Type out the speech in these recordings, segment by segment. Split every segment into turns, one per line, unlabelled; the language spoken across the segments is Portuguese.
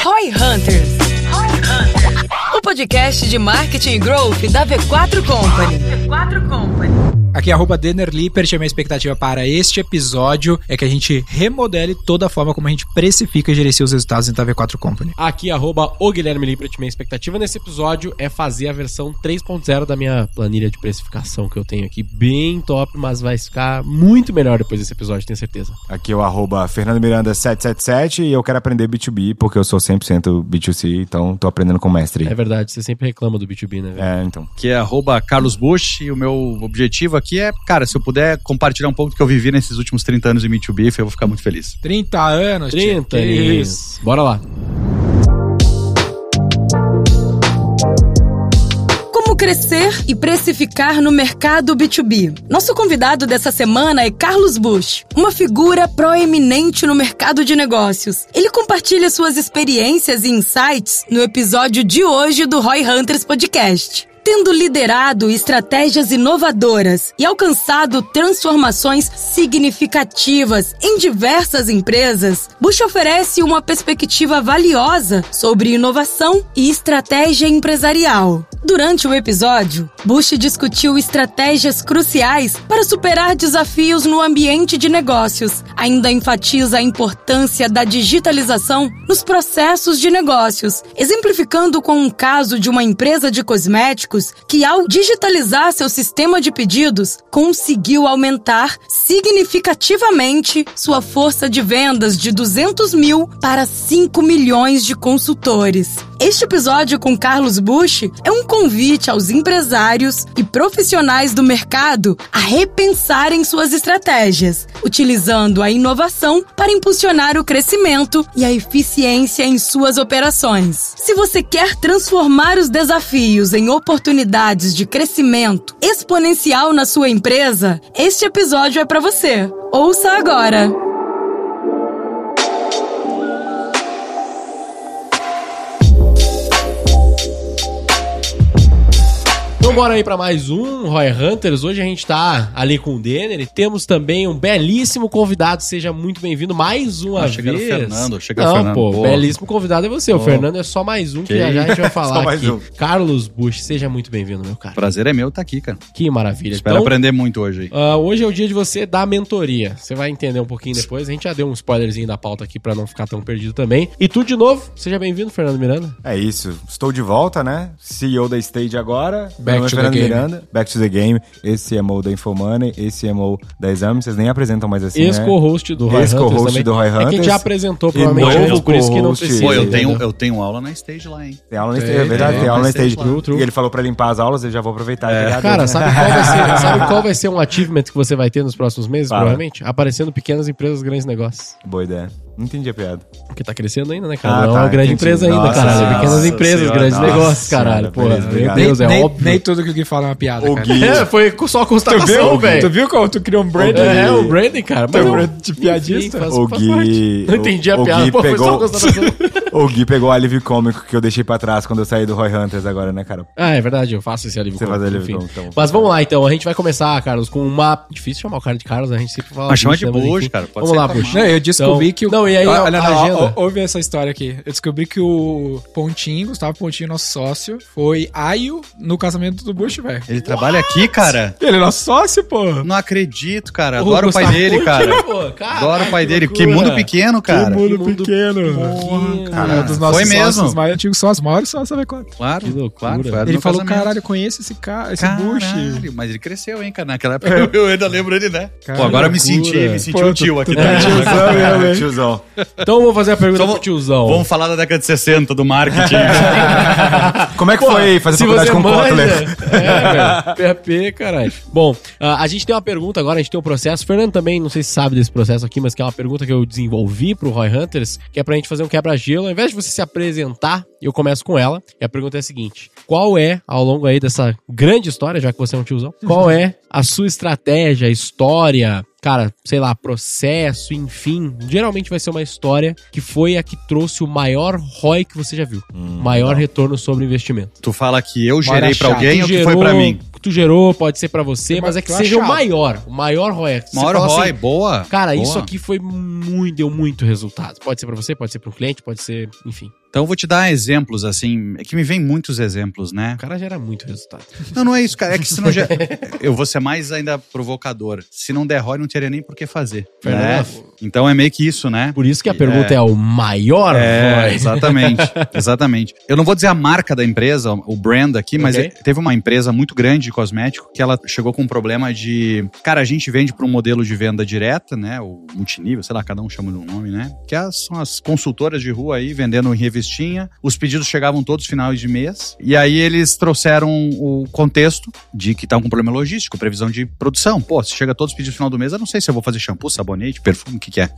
ROI Hunters. O podcast de marketing e growth da V4 Company.
Aqui é @Denner_Lippert, a minha expectativa para este episódio é que a gente remodele toda a forma como a gente precifica e gerencia os resultados dentro da V4 Company.
Aqui é o Guilherme Lippert, minha expectativa nesse episódio é fazer a versão 3.0 da minha planilha de precificação que eu tenho aqui, bem top, mas vai ficar muito melhor depois desse episódio, tenho certeza.
Aqui é o @FernandoMiranda777 e eu quero aprender B2B porque eu sou 100% B2C, então tô aprendendo com o mestre.
É verdade, você sempre reclama do B2B, né, velho?
É, então.
Que é @Carlos Bush e o meu objetivo aqui é, cara, se eu puder compartilhar um pouco do que eu vivi nesses últimos 30 anos em B2B, eu vou ficar muito feliz.
30 anos,
30 anos. Bora lá.
Como crescer e precificar no mercado B2B? Nosso convidado dessa semana é Carlos Bush, uma figura proeminente no mercado de negócios. Ele compartilha suas experiências e insights no episódio de hoje do ROI Hunters Podcast. Tendo liderado estratégias inovadoras e alcançado transformações significativas em diversas empresas, Bush oferece uma perspectiva valiosa sobre inovação e estratégia empresarial. Durante o episódio, Bush discutiu estratégias cruciais para superar desafios no ambiente de negócios. Ainda enfatiza a importância da digitalização nos processos de negócios, exemplificando com um caso de uma empresa de cosméticos que, ao digitalizar seu sistema de pedidos, conseguiu aumentar significativamente sua força de vendas de 200 mil para 5 milhões de consultores. Este episódio com Carlos Bush é um convite aos empresários e profissionais do mercado a repensarem suas estratégias, utilizando a inovação para impulsionar o crescimento e a eficiência em suas operações. Se você quer transformar os desafios em oportunidades de crescimento exponencial na sua empresa, este episódio é para você. Ouça agora!
Então bora aí pra mais um ROI Hunters. Hoje a gente tá ali com o Denner e temos também um belíssimo convidado. Seja muito bem-vindo mais uma vez.
Chega o Fernando.
Não, pô, belíssimo convidado é você. O Fernando é só mais um que já a gente vai falar aqui. Carlos Bush, seja muito bem-vindo, meu cara.
Prazer é meu estar aqui, cara.
Que maravilha.
Espero aprender muito hoje aí.
Hoje é o dia de você dar mentoria. Você vai entender um pouquinho depois. A gente já deu um spoilerzinho da pauta aqui pra não ficar tão perdido também. E tudo de novo, seja bem-vindo, Fernando Miranda.
É isso. Estou de volta, né? CEO da Stage agora.
Back to the game.
Miranda, back to the game, esse CMO da Infomoney, esse CMO da Exame, vocês nem apresentam mais assim,
ex-co-host do ROI Hunters
ex-co-host do ROI Hunters.
É que a gente já apresentou, provavelmente,
novo
por isso que não precisa.
Pô, eu tenho aula na Stage lá, hein?
Tem aula na Stage, é verdade, tem aula na Stage.
True.
E ele falou pra limpar as aulas, eu já vou aproveitar.
Cara, sabe qual vai ser um achievement que você vai ter nos próximos meses, provavelmente? Aparecendo pequenas empresas, grandes negócios.
Boa ideia. Não entendi a piada.
Porque tá crescendo ainda, né, cara? Não é uma grande empresa ainda, caralho. Pequenas empresas, grandes negócios, caralho. Pô, meu Deus, é óbvio.
Nem tudo que o Gui fala é uma piada, cara.
Foi só constatação, velho.
Tu viu como tu criou um branding?
Um branding, cara.
Mas um branding de piadista.
O Gui...
Não entendi a piada, pô, foi só constatação.
O Gui pegou o alívio cômico que eu deixei pra trás quando eu saí do ROI Hunters agora, né, cara?
Ah, é verdade, eu faço esse alívio cômico.
Você faz alívio cômico, então.
Mas vamos lá, então. A gente vai começar, Carlos, com uma... Difícil chamar o cara de Carlos, a gente sempre fala...
Mas chama de Bush, cara.
Vamos lá, Bush.
Não, eu descobri que o...
Não, e aí
ouve essa história aqui. Eu descobri que o Pontinho, Gustavo Pontinho, nosso sócio, foi aio no casamento do Bush, velho.
Ele trabalha aqui, cara.
Ele é nosso sócio, pô.
Não acredito, cara. Adoro o pai dele, cara. Adoro o pai dele. Que mundo pequeno, cara.
Que mundo pequeno.
Porra, cara.
Um dos nossos
foi mesmo.
mais antigos sócios, maiores sócios da V4.
Claro,
que loucura.
Claro,
ele falou, caralho, eu conheço esse cara, esse Bush.
Mas ele cresceu, hein, cara. Naquela época eu ainda lembro ele, né?
Caralho,
pô, agora eu me senti um tio aqui.
Tiozão.
Então vamos fazer a pergunta pro tiozão.
Vamos falar da década de 60, do marketing.
Como é que foi fazer faculdade com Kotler?
PHP, caralho. Bom, a gente tem uma pergunta agora, a gente tem um processo. O Fernando também, não sei se sabe desse processo aqui, mas que é uma pergunta que eu desenvolvi pro ROI Hunters, que é pra gente fazer um quebra-gelo. Ao invés de você se apresentar, eu começo com ela. E a pergunta é a seguinte: qual é, ao longo aí dessa grande história, já que você é um tiozão, qual é a sua estratégia, história, cara, sei lá, processo, enfim, geralmente vai ser uma história que foi a que trouxe o maior ROI que você já viu. Maior retorno sobre investimento.
Tu fala que eu gerei pra alguém ou que foi pra mim?
Tu gerou, pode ser pra você, mas é que seja o maior ROI.
Maior ROI, assim, boa.
Cara,
boa.
Isso aqui foi muito, deu muito resultado. Pode ser pra você, pode ser pra um cliente, pode ser, enfim.
Então eu vou te dar exemplos, assim, é que me vem muitos exemplos, né?
O cara gera muito resultado.
Não é isso, cara. É que se não gera... Eu vou ser mais ainda provocador. Se não der ROI, não teria nem por que fazer. Né? Então é meio que isso, né?
Por isso que a pergunta é o maior ROI.
Exatamente. Eu não vou dizer a marca da empresa, o brand aqui, mas teve uma empresa muito grande de cosmético que ela chegou com um problema de... Cara, a gente vende para um modelo de venda direta, né? O multinível, sei lá, cada um chama de um nome, né? Que são as consultoras de rua aí, vendendo em revistinha. Os pedidos chegavam todos finais de mês. E aí eles trouxeram o contexto de que estavam com problema logístico, previsão de produção. Pô, se chega todos os pedidos no final do mês, eu não sei se eu vou fazer shampoo, sabonete, perfume, o que é.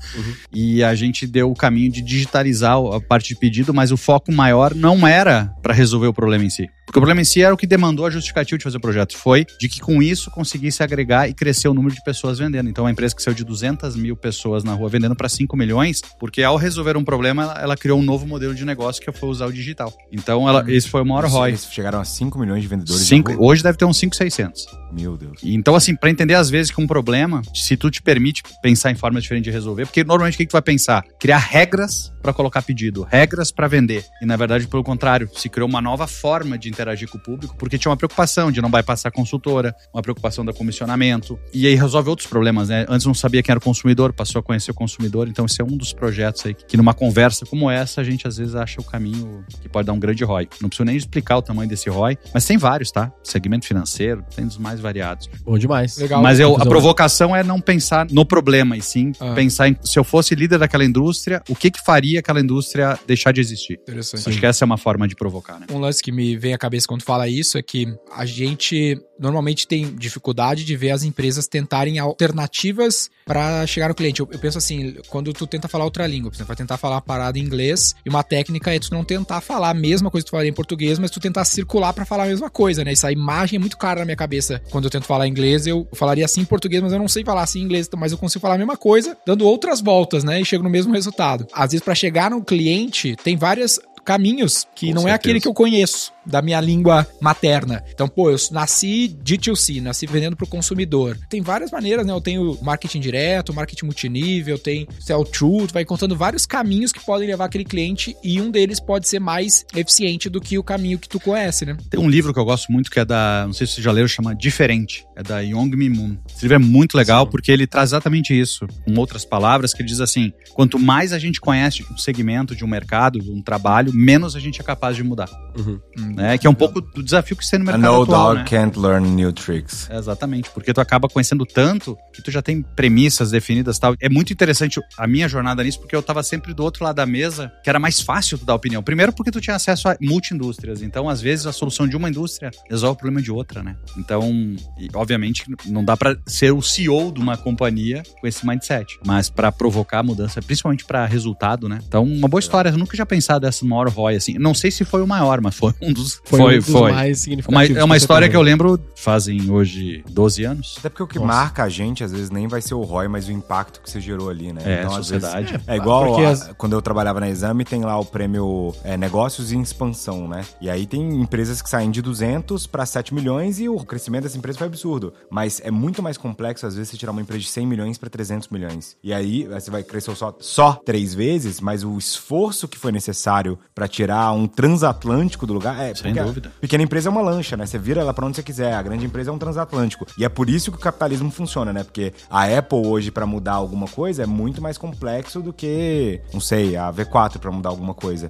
E a gente deu o caminho de digitalizar a parte de pedido, mas o foco maior não era para resolver o problema em si. Porque o problema em si era o que demandou a justificativa de fazer o projeto. Foi de que com isso conseguisse agregar e crescer o número de pessoas vendendo. Então, a empresa que saiu de 200 mil pessoas na rua vendendo para 5 milhões, porque ao resolver um problema, ela criou um novo modelo de negócio que foi usar o digital. Então, esse foi o maior ROI.
Eles chegaram a 5 milhões de vendedores.
Hoje deve ter uns 5,600.
Meu Deus.
Então, assim, para entender às vezes que um problema, se tu te permite pensar em formas diferentes de resolver, porque normalmente o que tu vai pensar? Criar regras para colocar pedido, regras para vender. E na verdade, pelo contrário, se criou uma nova forma de interagir com o público, porque tinha uma preocupação de não bypassar a consultora, uma preocupação da comissionamento, e aí resolve outros problemas, né? Antes não sabia quem era o consumidor, passou a conhecer o consumidor, então esse é um dos projetos aí que numa conversa como essa, a gente às vezes acha o caminho que pode dar um grande ROI. Não preciso nem explicar o tamanho desse ROI, mas tem vários, tá? Segmento financeiro, tem dos mais variados.
Bom demais.
Legal.
Mas a provocação é não pensar no problema, e sim pensar em, se eu fosse líder daquela indústria, o que faria aquela indústria deixar de existir?
Interessante.
Acho que essa é uma forma de provocar, né?
Um lance que me vem à cabeça quando fala isso é que a gente normalmente tem dificuldade de ver as empresas tentarem alternativas para chegar no cliente. Eu penso assim, quando tu tenta falar outra língua, por exemplo, vai tentar falar a parada em inglês, e uma técnica é tu não tentar falar a mesma coisa que tu falaria em português, mas tu tentar circular para falar a mesma coisa, né? Essa imagem é muito clara na minha cabeça. Quando eu tento falar inglês, eu falaria assim em português, mas eu não sei falar assim em inglês, mas eu consigo falar a mesma coisa, dando outras voltas, né? E chego no mesmo resultado. Às vezes, para chegar no cliente, tem vários caminhos que
Com
não
certeza.
é aquele que eu conheço da minha língua materna. Então, eu nasci D2C, nasci vendendo pro consumidor. Tem várias maneiras, né? Eu tenho marketing direto, marketing multinível, tem sell-through, tu vai encontrando vários caminhos que podem levar aquele cliente, e um deles pode ser mais eficiente do que o caminho que tu conhece, né?
Tem um livro que eu gosto muito que é não sei se você já leu, chama Diferente. É da Young-Mi Moon. Esse livro é muito legal porque ele traz exatamente isso. Com outras palavras, que ele diz assim, quanto mais a gente conhece um segmento de um mercado, de um trabalho, menos a gente é capaz de mudar. Né? Que é um pouco do desafio que você tem no mercado
No
atual,
dog
né?
can't learn new tricks.
Exatamente, porque tu acaba conhecendo tanto que tu já tem premissas definidas e tal. É muito interessante a minha jornada nisso, porque eu tava sempre do outro lado da mesa, que era mais fácil tu dar opinião. Primeiro porque tu tinha acesso a multi-indústrias, então às vezes a solução de uma indústria resolve o problema de outra, né? Então, obviamente, não dá pra ser o CEO de uma companhia com esse mindset, mas pra provocar mudança, principalmente pra resultado, né? Então, uma boa história. Eu nunca tinha pensado dessa maior ROI, assim. Não sei se foi o maior, mas foi um dos...
Foi um dos mais significativos.
É uma história que eu lembro, fazem hoje 12 anos.
Até porque o que marca a gente, às vezes, nem vai ser o ROI, mas o impacto que você gerou ali, né?
A sociedade.
Vezes, é igual quando eu trabalhava na Exame, tem lá o prêmio Negócios em Expansão, né? E aí tem empresas que saem de 200 para 7 milhões e o crescimento dessa empresa foi absurdo. Mas é muito mais complexo, às vezes, você tirar uma empresa de 100 milhões para 300 milhões. E aí você vai crescer só 3 vezes, mas o esforço que foi necessário para tirar um transatlântico do lugar...
Sem dúvida.
A pequena empresa é uma lancha, né? Você vira ela pra onde você quiser. A grande empresa é um transatlântico. E é por isso que o capitalismo funciona, né? Porque a Apple hoje, pra mudar alguma coisa, é muito mais complexo do que, não sei, a V4 pra mudar alguma coisa.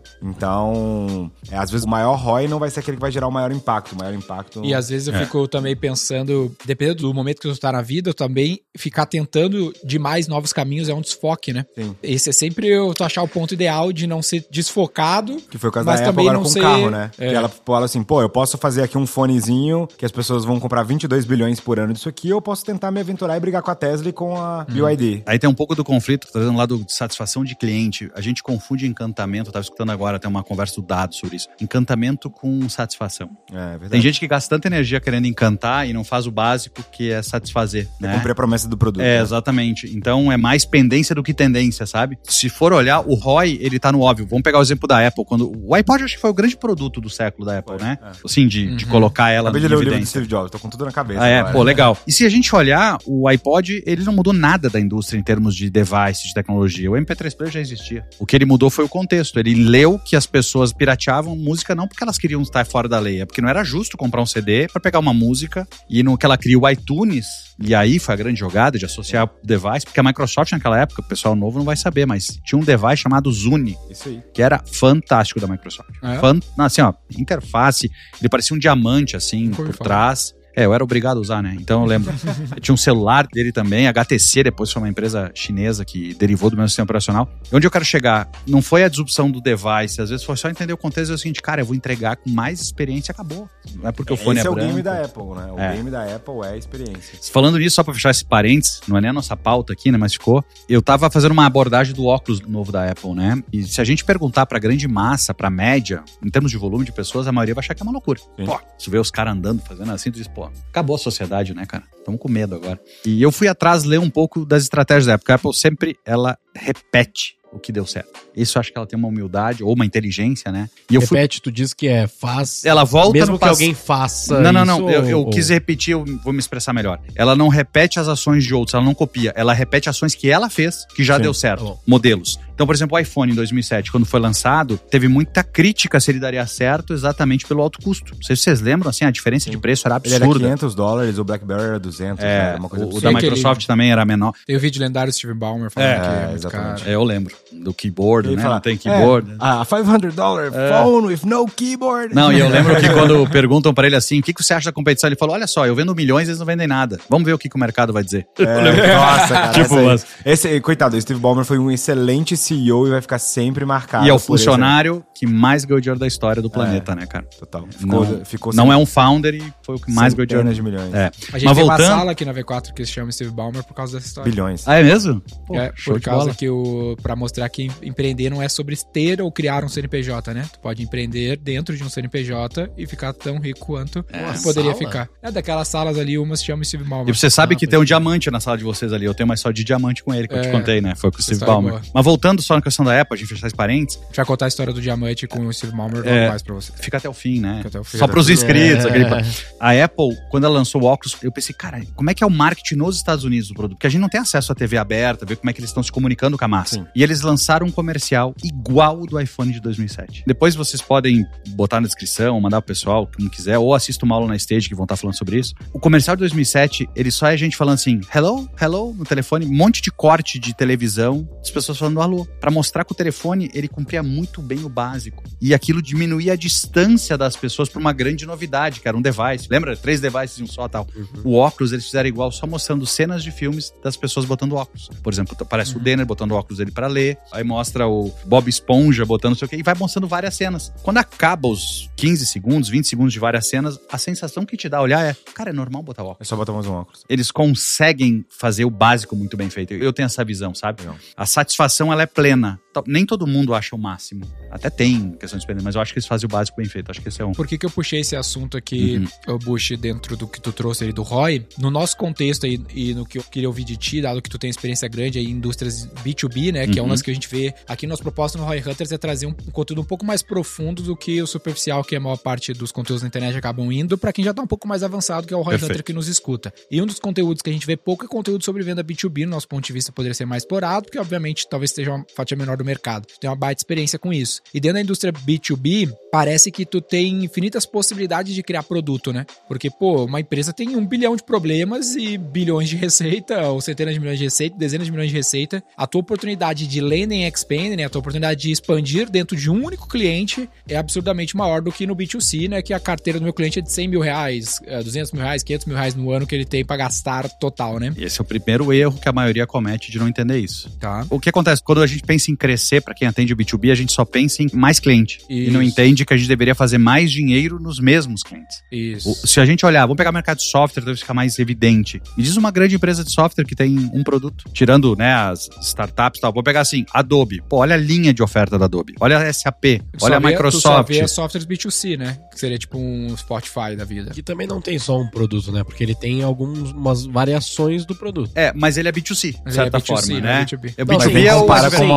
Então, às vezes o maior ROI não vai ser aquele que vai gerar o maior impacto. O maior impacto...
E às vezes eu fico também pensando, dependendo do momento que você tá na vida, eu também ficar tentando demais novos caminhos é um desfoque, né?
Sim.
Esse é sempre eu achar o ponto ideal de não ser desfocado.
Que foi o caso
mas
da Apple
também
agora
não
com
ser...
o carro, né? Que ela fala assim, eu posso fazer aqui um fonezinho que as pessoas vão comprar 22 bilhões por ano disso aqui, ou eu posso tentar me aventurar e brigar com a Tesla e com a BYD.
Aí tem um pouco do conflito, tá dando lá de satisfação de cliente. A gente confunde encantamento, eu tava escutando agora, tem uma conversa do Dado sobre isso. Encantamento com satisfação.
É verdade.
Tem gente que gasta tanta energia querendo encantar e não faz o básico, que é satisfazer, né?
Cumprir a promessa do produto.
Exatamente. Então é mais pendência do que tendência, sabe? Se for olhar, o ROI, ele tá no óbvio. Vamos pegar o exemplo da Apple. Apple, o iPod eu acho que foi o grande produto do século da Apple, né? Assim, de colocar ela
Acabei
na
de ler o livro de
evidência.
Steve Jobs, tô com tudo na cabeça.
Legal. E se a gente olhar, o iPod, ele não mudou nada da indústria em termos de device, de tecnologia. O MP3 Player já existia. O que ele mudou foi o contexto. Ele leu que as pessoas pirateavam música não porque elas queriam estar fora da lei, é porque não era justo comprar um CD pra pegar uma música e no que ela cria o iTunes, e aí foi a grande jogada de associar o device, porque a Microsoft naquela época, o pessoal novo não vai saber, mas tinha um device chamado Zune. Isso aí. Que era fantástico da Microsoft. Assim, ó, interface, ele parecia um diamante, assim, por trás. Eu era obrigado a usar, né? Então eu lembro. Tinha um celular dele também, HTC, depois foi uma empresa chinesa que derivou do meu sistema operacional. E onde eu quero chegar? Não foi a disrupção do device, às vezes foi só entender o contexto e o seguinte, cara, eu vou entregar com mais experiência, acabou. Não é porque o fone é branco.
Esse é o game da Apple, né? O game da Apple é a experiência.
Falando nisso, só pra fechar esse parênteses, não é nem a nossa pauta aqui, né? Mas ficou. Eu tava fazendo uma abordagem do óculos novo da Apple, né? E se a gente perguntar pra grande massa, pra média, em termos de volume de pessoas, a maioria vai achar que é uma loucura. Sim. Pô, se vê os caras andando, fazendo assim, tu diz, pô, acabou a sociedade, né, cara? Estamos com medo agora. E eu fui atrás ler um pouco das estratégias da época. A Apple sempre, ela repete o que deu certo. Isso eu acho que ela tem uma humildade ou uma inteligência, né? E
repete, tu diz que faz...
Ela volta
mesmo que alguém faça
Não. Eu quis repetir, eu vou me expressar melhor. Ela não repete as ações de outros, ela não copia. Ela repete ações que ela fez, que já deu certo. Modelos. Então, por exemplo, o iPhone em 2007, quando foi lançado, teve muita crítica se ele daria certo exatamente pelo alto custo. Não sei se vocês lembram, assim, a diferença de preço era absurda.
Ele era $500, o BlackBerry era 200. Uma coisa
o da Microsoft também era menor.
Tem o vídeo lendário do Steve Ballmer falando que
exatamente.
Eu lembro. Do keyboard, né?
Fala,
não tem keyboard.
$500 phone with no keyboard.
Não, e eu lembro que quando perguntam pra ele assim, o que você acha da competição? Ele falou, olha só, eu vendo milhões, eles não vendem nada. Vamos ver o que o mercado vai dizer.
Nossa, cara. Coitado, o Steve Ballmer foi um excelente CEO e vai ficar sempre marcado.
E é o funcionário que mais ganhou dinheiro da história do planeta, né, cara?
Total.
Não é um founder e foi o que mais ganhou dinheiro.
De milhões.
A gente tem uma sala aqui na V4 que se chama Steve Ballmer por causa dessa história.
Bilhões.
Ah, é mesmo? Pô,
por causa que pra mostrar que empreender não é sobre ter ou criar um CNPJ, né? Tu pode empreender dentro de um CNPJ e ficar tão rico quanto poderia ficar. Daquelas salas ali, uma se chama Steve Ballmer.
E você sabe que tem um diamante na sala de vocês ali. Eu tenho mais só de diamante com ele, que eu te contei, né? Foi com o Steve Ballmer. Mas voltando só na questão da Apple, a gente fechar esse parênteses.
A gente vai contar a história do diamante com o Steve Ballmer logo mais pra você.
Fica até o fim, né? Só pros inscritos. A Apple, quando ela lançou o óculos, eu pensei, cara, como é que é o marketing nos Estados Unidos do produto? Porque a gente não tem acesso à TV aberta, ver como é que eles estão se comunicando com a massa. Sim. E eles lançaram um comercial igual o do iPhone de 2007. Depois vocês podem botar na descrição, mandar pro pessoal, como quiser, ou assista uma aula na Stage que vão estar falando sobre isso. O comercial de 2007, ele só é a gente falando assim, hello, no telefone, um monte de corte de televisão, as pessoas falando alô, pra mostrar que o telefone, ele cumpria muito bem o básico. E aquilo diminuía a distância das pessoas pra uma grande novidade, que era um device. Lembra? 3 devices em um só, tal. O óculos, eles fizeram igual, só mostrando cenas de filmes das pessoas botando óculos. Por exemplo, aparece o Denner botando o óculos dele pra ler, aí mostra o Bob Esponja botando não sei o que, e vai mostrando várias cenas. Quando acaba os 15 segundos, 20 segundos de várias cenas, a sensação que te dá olhar é, cara, é normal botar óculos.
É só botar mais um óculos.
Eles conseguem fazer o básico muito bem feito. Eu tenho essa visão, sabe? Não. A satisfação, ela é plena. Nem todo mundo acha o máximo. Até tem questão de experiência, mas eu acho que eles fazem o básico bem feito. Acho que esse é um.
Por que eu puxei esse assunto aqui, o Bush, dentro do que tu trouxe aí do ROI? No nosso contexto aí, e no que eu queria ouvir de ti, dado que tu tem experiência grande aí em indústrias B2B, né? Que é uma das que a gente vê aqui. Nosso propósito no Roy Hunters é trazer um conteúdo um pouco mais profundo do que o superficial, que a maior parte dos conteúdos na internet acabam indo, pra quem já tá um pouco mais avançado, que é o Roy Hunter que nos escuta. E um dos conteúdos que a gente vê pouco é conteúdo sobre venda B2B, no nosso ponto de vista poderia ser mais explorado, porque obviamente talvez esteja uma fatia menor do mercado. Tu tem uma baita experiência com isso. E dentro da indústria B2B, parece que tu tem infinitas possibilidades de criar produto, né? Porque, uma empresa tem 1 bilhão de problemas e bilhões de receita, ou centenas de milhões de receita, dezenas de milhões de receita. A tua oportunidade de land and expand, né? A tua oportunidade de expandir dentro de um único cliente é absurdamente maior do que no B2C, né? Que a carteira do meu cliente é de 100 mil reais, 200 mil reais, 500 mil reais no ano que ele tem pra gastar total, né?
Esse é o primeiro erro que a maioria comete de não entender isso.
Tá.
O que acontece? Quando a gente pensa em crescer, pra quem atende o B2B, a gente só pensa em mais cliente. Isso. E não entende que a gente deveria fazer mais dinheiro nos mesmos clientes.
Isso.
Se a gente olhar, vamos pegar o mercado de software, deve ficar mais evidente. Me diz uma grande empresa de software que tem um produto, tirando, né, as startups e tal. Vou pegar assim, Adobe. Olha a linha de oferta da Adobe. Olha a SAP. Olha a Microsoft. Tu
só vê softwares B2C, né? Que seria tipo um Spotify da vida.
Que também não tem só um produto, né? Porque ele tem algumas variações do produto.
Mas ele é B2C, de certa forma, né?
B2B é o... Para com uma Microsoft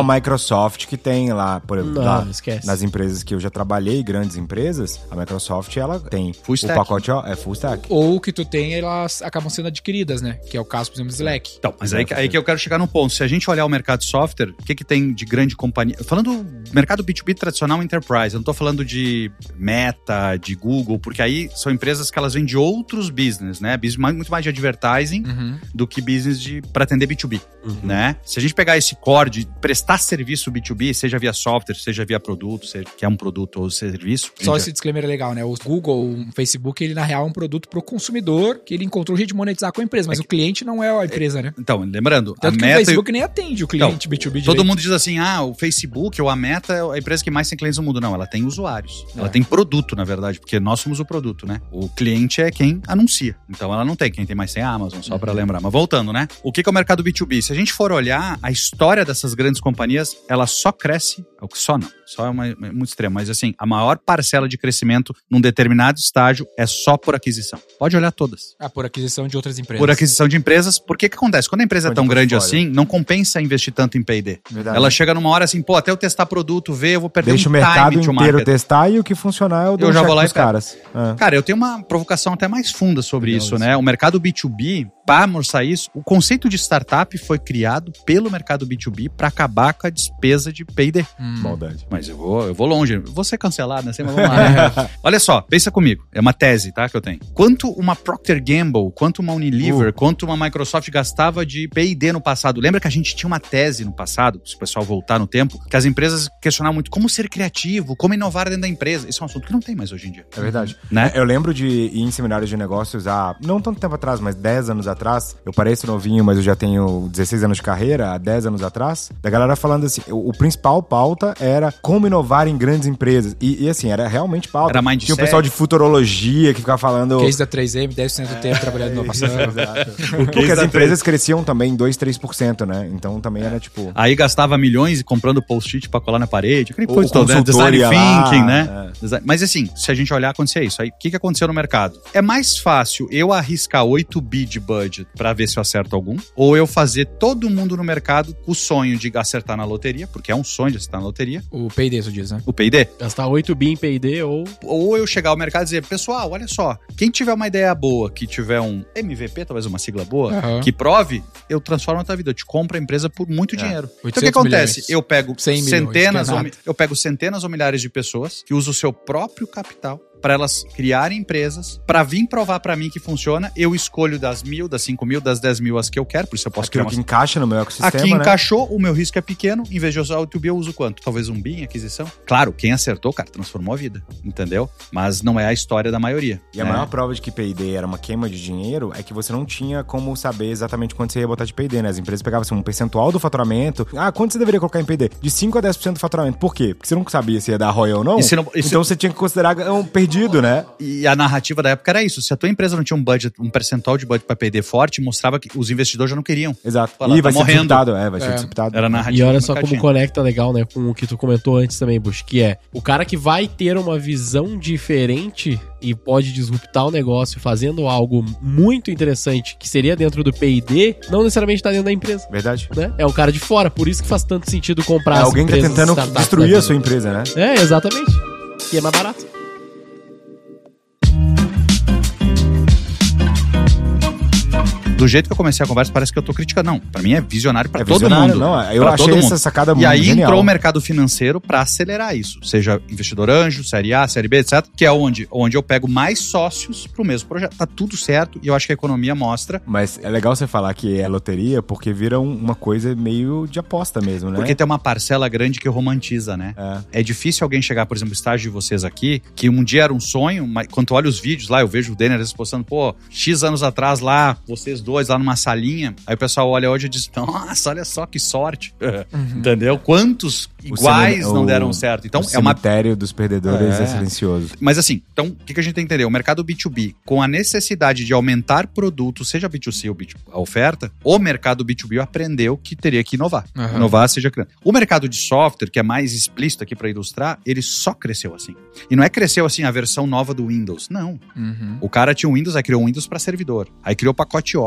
Microsoft que tem lá, por exemplo,
esquece.
nas empresas que eu já trabalhei, grandes empresas, a Microsoft, ela tem
Full stack.
o pacote full stack.
Ou que tu tem, elas acabam sendo adquiridas, né? Que é o caso, por exemplo, do Slack.
Então, mas aí que eu quero chegar num ponto. Se a gente olhar o mercado de software, o que tem de grande companhia? Falando do mercado B2B tradicional enterprise, eu não tô falando de Meta, de Google, porque aí são empresas que elas vêm de outros business, né? Business muito mais de advertising do que business para atender B2B, né? Se a gente pegar esse core de prestar serviço B2B, seja via software, seja via produto, seja que é um produto ou serviço.
Só esse disclaimer é legal, né? O Google, o Facebook, ele na real é um produto pro consumidor, que ele encontrou um jeito de monetizar com a empresa, mas o cliente não é a empresa, né?
Então, lembrando,
Tanto
a
que
Meta...
o Facebook nem atende o cliente B2B direito.
Todo mundo diz assim, o Facebook ou a Meta é a empresa que mais tem clientes no mundo. Não, ela tem usuários. Ela tem produto, na verdade, porque nós somos o produto, né? O cliente é quem anuncia. Então, ela não tem. Quem tem mais tem a Amazon, só pra lembrar. Mas voltando, né? O que é o mercado B2B? Se a gente for olhar a história dessas grandes companhias, ela só cresce... Só não. Só é muito extremo. Mas assim, a maior parcela de crescimento num determinado estágio é só por aquisição. Pode olhar todas.
Por aquisição de outras empresas.
Por aquisição de empresas. Porque que acontece? Quando a empresa é tão grande assim, não compensa investir tanto em P&D. Ela chega numa hora assim, até eu testar produto, ver, eu vou perder
Deixa
um
o mercado
time to
inteiro
market.
testar e o que funcionar eu
já vou lá e
caras.
Cara, eu tenho uma provocação até mais funda sobre isso, né? O mercado B2B, para amorçar isso, o conceito de startup foi criado pelo mercado B2B para acabar com a despesa de P&D.
Maldade.
Mas eu vou longe. Eu vou ser cancelado, né? Mas vamos lá, né? Olha só, pensa comigo. É uma tese, tá? Que eu tenho. Quanto uma Procter & Gamble, quanto uma Unilever, quanto uma Microsoft gastava de P&D no passado? Lembra que a gente tinha uma tese no passado, se o pessoal voltar no tempo, que as empresas questionavam muito como ser criativo, como inovar dentro da empresa. Isso é um assunto que não tem mais hoje em dia.
É verdade.
Né?
Eu lembro de ir em seminários de negócios há não tanto tempo atrás, mas 10 anos atrás. Eu pareço novinho, mas eu já tenho 16 anos de carreira, há 10 anos atrás. Da galera falando assim, o principal pauta era como inovar em grandes empresas. E assim, era realmente pauta.
Era mindset.
Tinha o pessoal de futurologia que ficava falando...
Case da 3M, 10% do tempo trabalhando em inovação.
Exato. Porque as empresas cresciam também 2, 3%, né? Então também era tipo...
Aí gastava milhões comprando post-it pra colar na parede. Aquele coisa toda, né?
consultor
Design
ia
thinking,
lá,
né? Mas assim, se a gente olhar, acontecia isso. Aí, o que aconteceu no mercado? É mais fácil eu arriscar 8 bi de budget pra ver se eu acerto algum, ou eu fazer todo mundo no mercado com o sonho de acertar na loteria, porque é um sonho de acertar na loteria.
O P&D, você diz, né?
O P&D.
Gastar 8 bi em P&D
Ou eu chegar ao mercado e dizer, pessoal, olha só, quem tiver uma ideia boa, que tiver um MVP, talvez uma sigla boa, que prove, eu transformo a tua vida, eu te compro a empresa por muito dinheiro. Então o que acontece?
Milhões.
Eu pego
100 milhões,
centenas ou milhares de pessoas que usam o seu próprio capital para elas criarem empresas, para vir provar para mim que funciona. Eu escolho das 1.000, das 5.000, das 10.000 as que eu quero, por isso eu posso
criar
criar
que encaixa no meu ecossistema,
Aqui
né?
encaixou, o meu risco é pequeno, em vez de usar o 8 bi eu uso quanto? Talvez 1 bi em aquisição? Claro, quem acertou, cara, transformou a vida, entendeu? Mas não é a história da maioria.
E a maior prova de que P&D era uma queima de dinheiro é que você não tinha como saber exatamente quanto você ia botar de P&D, né? As empresas pegavam assim, um percentual do faturamento. Quanto você deveria colocar em P&D? De 5 a 10% do faturamento. Por quê? Porque você não sabia se ia dar ROI ou não. Então você tinha que considerar perdido, né?
E a narrativa da época era isso. Se a tua empresa não tinha um percentual de budget para P&D forte, mostrava que os investidores já não queriam.
Exato.
Fala,
vai ser
morrendo.
disruptado. Vai ser disruptado.
Era a narrativa.
E olha só como conecta legal, né, com o que tu comentou antes também, Bush, que é o cara que vai ter uma visão diferente e pode disruptar o negócio fazendo algo muito interessante que seria dentro do P&D, não necessariamente tá dentro da empresa.
Verdade.
Né? É o cara de fora, por isso que faz tanto sentido comprar
alguém que tá tentando destruir a sua empresa, né?
É, exatamente. E é mais barato.
Do jeito que eu comecei a conversa, parece que eu tô criticando. Não, pra mim é visionário pra todo
visionário,
mundo.
Não, eu achei essa sacada muito genial.
E aí entrou o mercado financeiro pra acelerar isso. Seja investidor anjo, série A, série B, etc. Que é onde eu pego mais sócios pro mesmo projeto. Tá tudo certo e eu acho que a economia mostra.
Mas é legal você falar que é loteria porque vira uma coisa meio de aposta mesmo, né?
Porque tem uma parcela grande que romantiza, né? É difícil alguém chegar, por exemplo, no estágio de vocês aqui, que um dia era um sonho, mas quando tu olha os vídeos lá, eu vejo o Denner postando, X anos atrás lá, vocês dois lá numa salinha, aí o pessoal olha hoje e diz, nossa, olha só que sorte. Entendeu? Quantos iguais não deram certo? Então,
o cemitério dos perdedores é silencioso.
Mas assim, então, o que a gente tem que entender? O mercado B2B, com a necessidade de aumentar produtos, seja B2C ou B2B, a oferta, o mercado B2B aprendeu que teria que inovar. Inovar, seja criando. O mercado de software, que é mais explícito aqui para ilustrar, ele só cresceu assim. E não é cresceu assim a versão nova do Windows, não. O cara tinha um Windows, aí criou um Windows para servidor. Aí criou o pacote Office.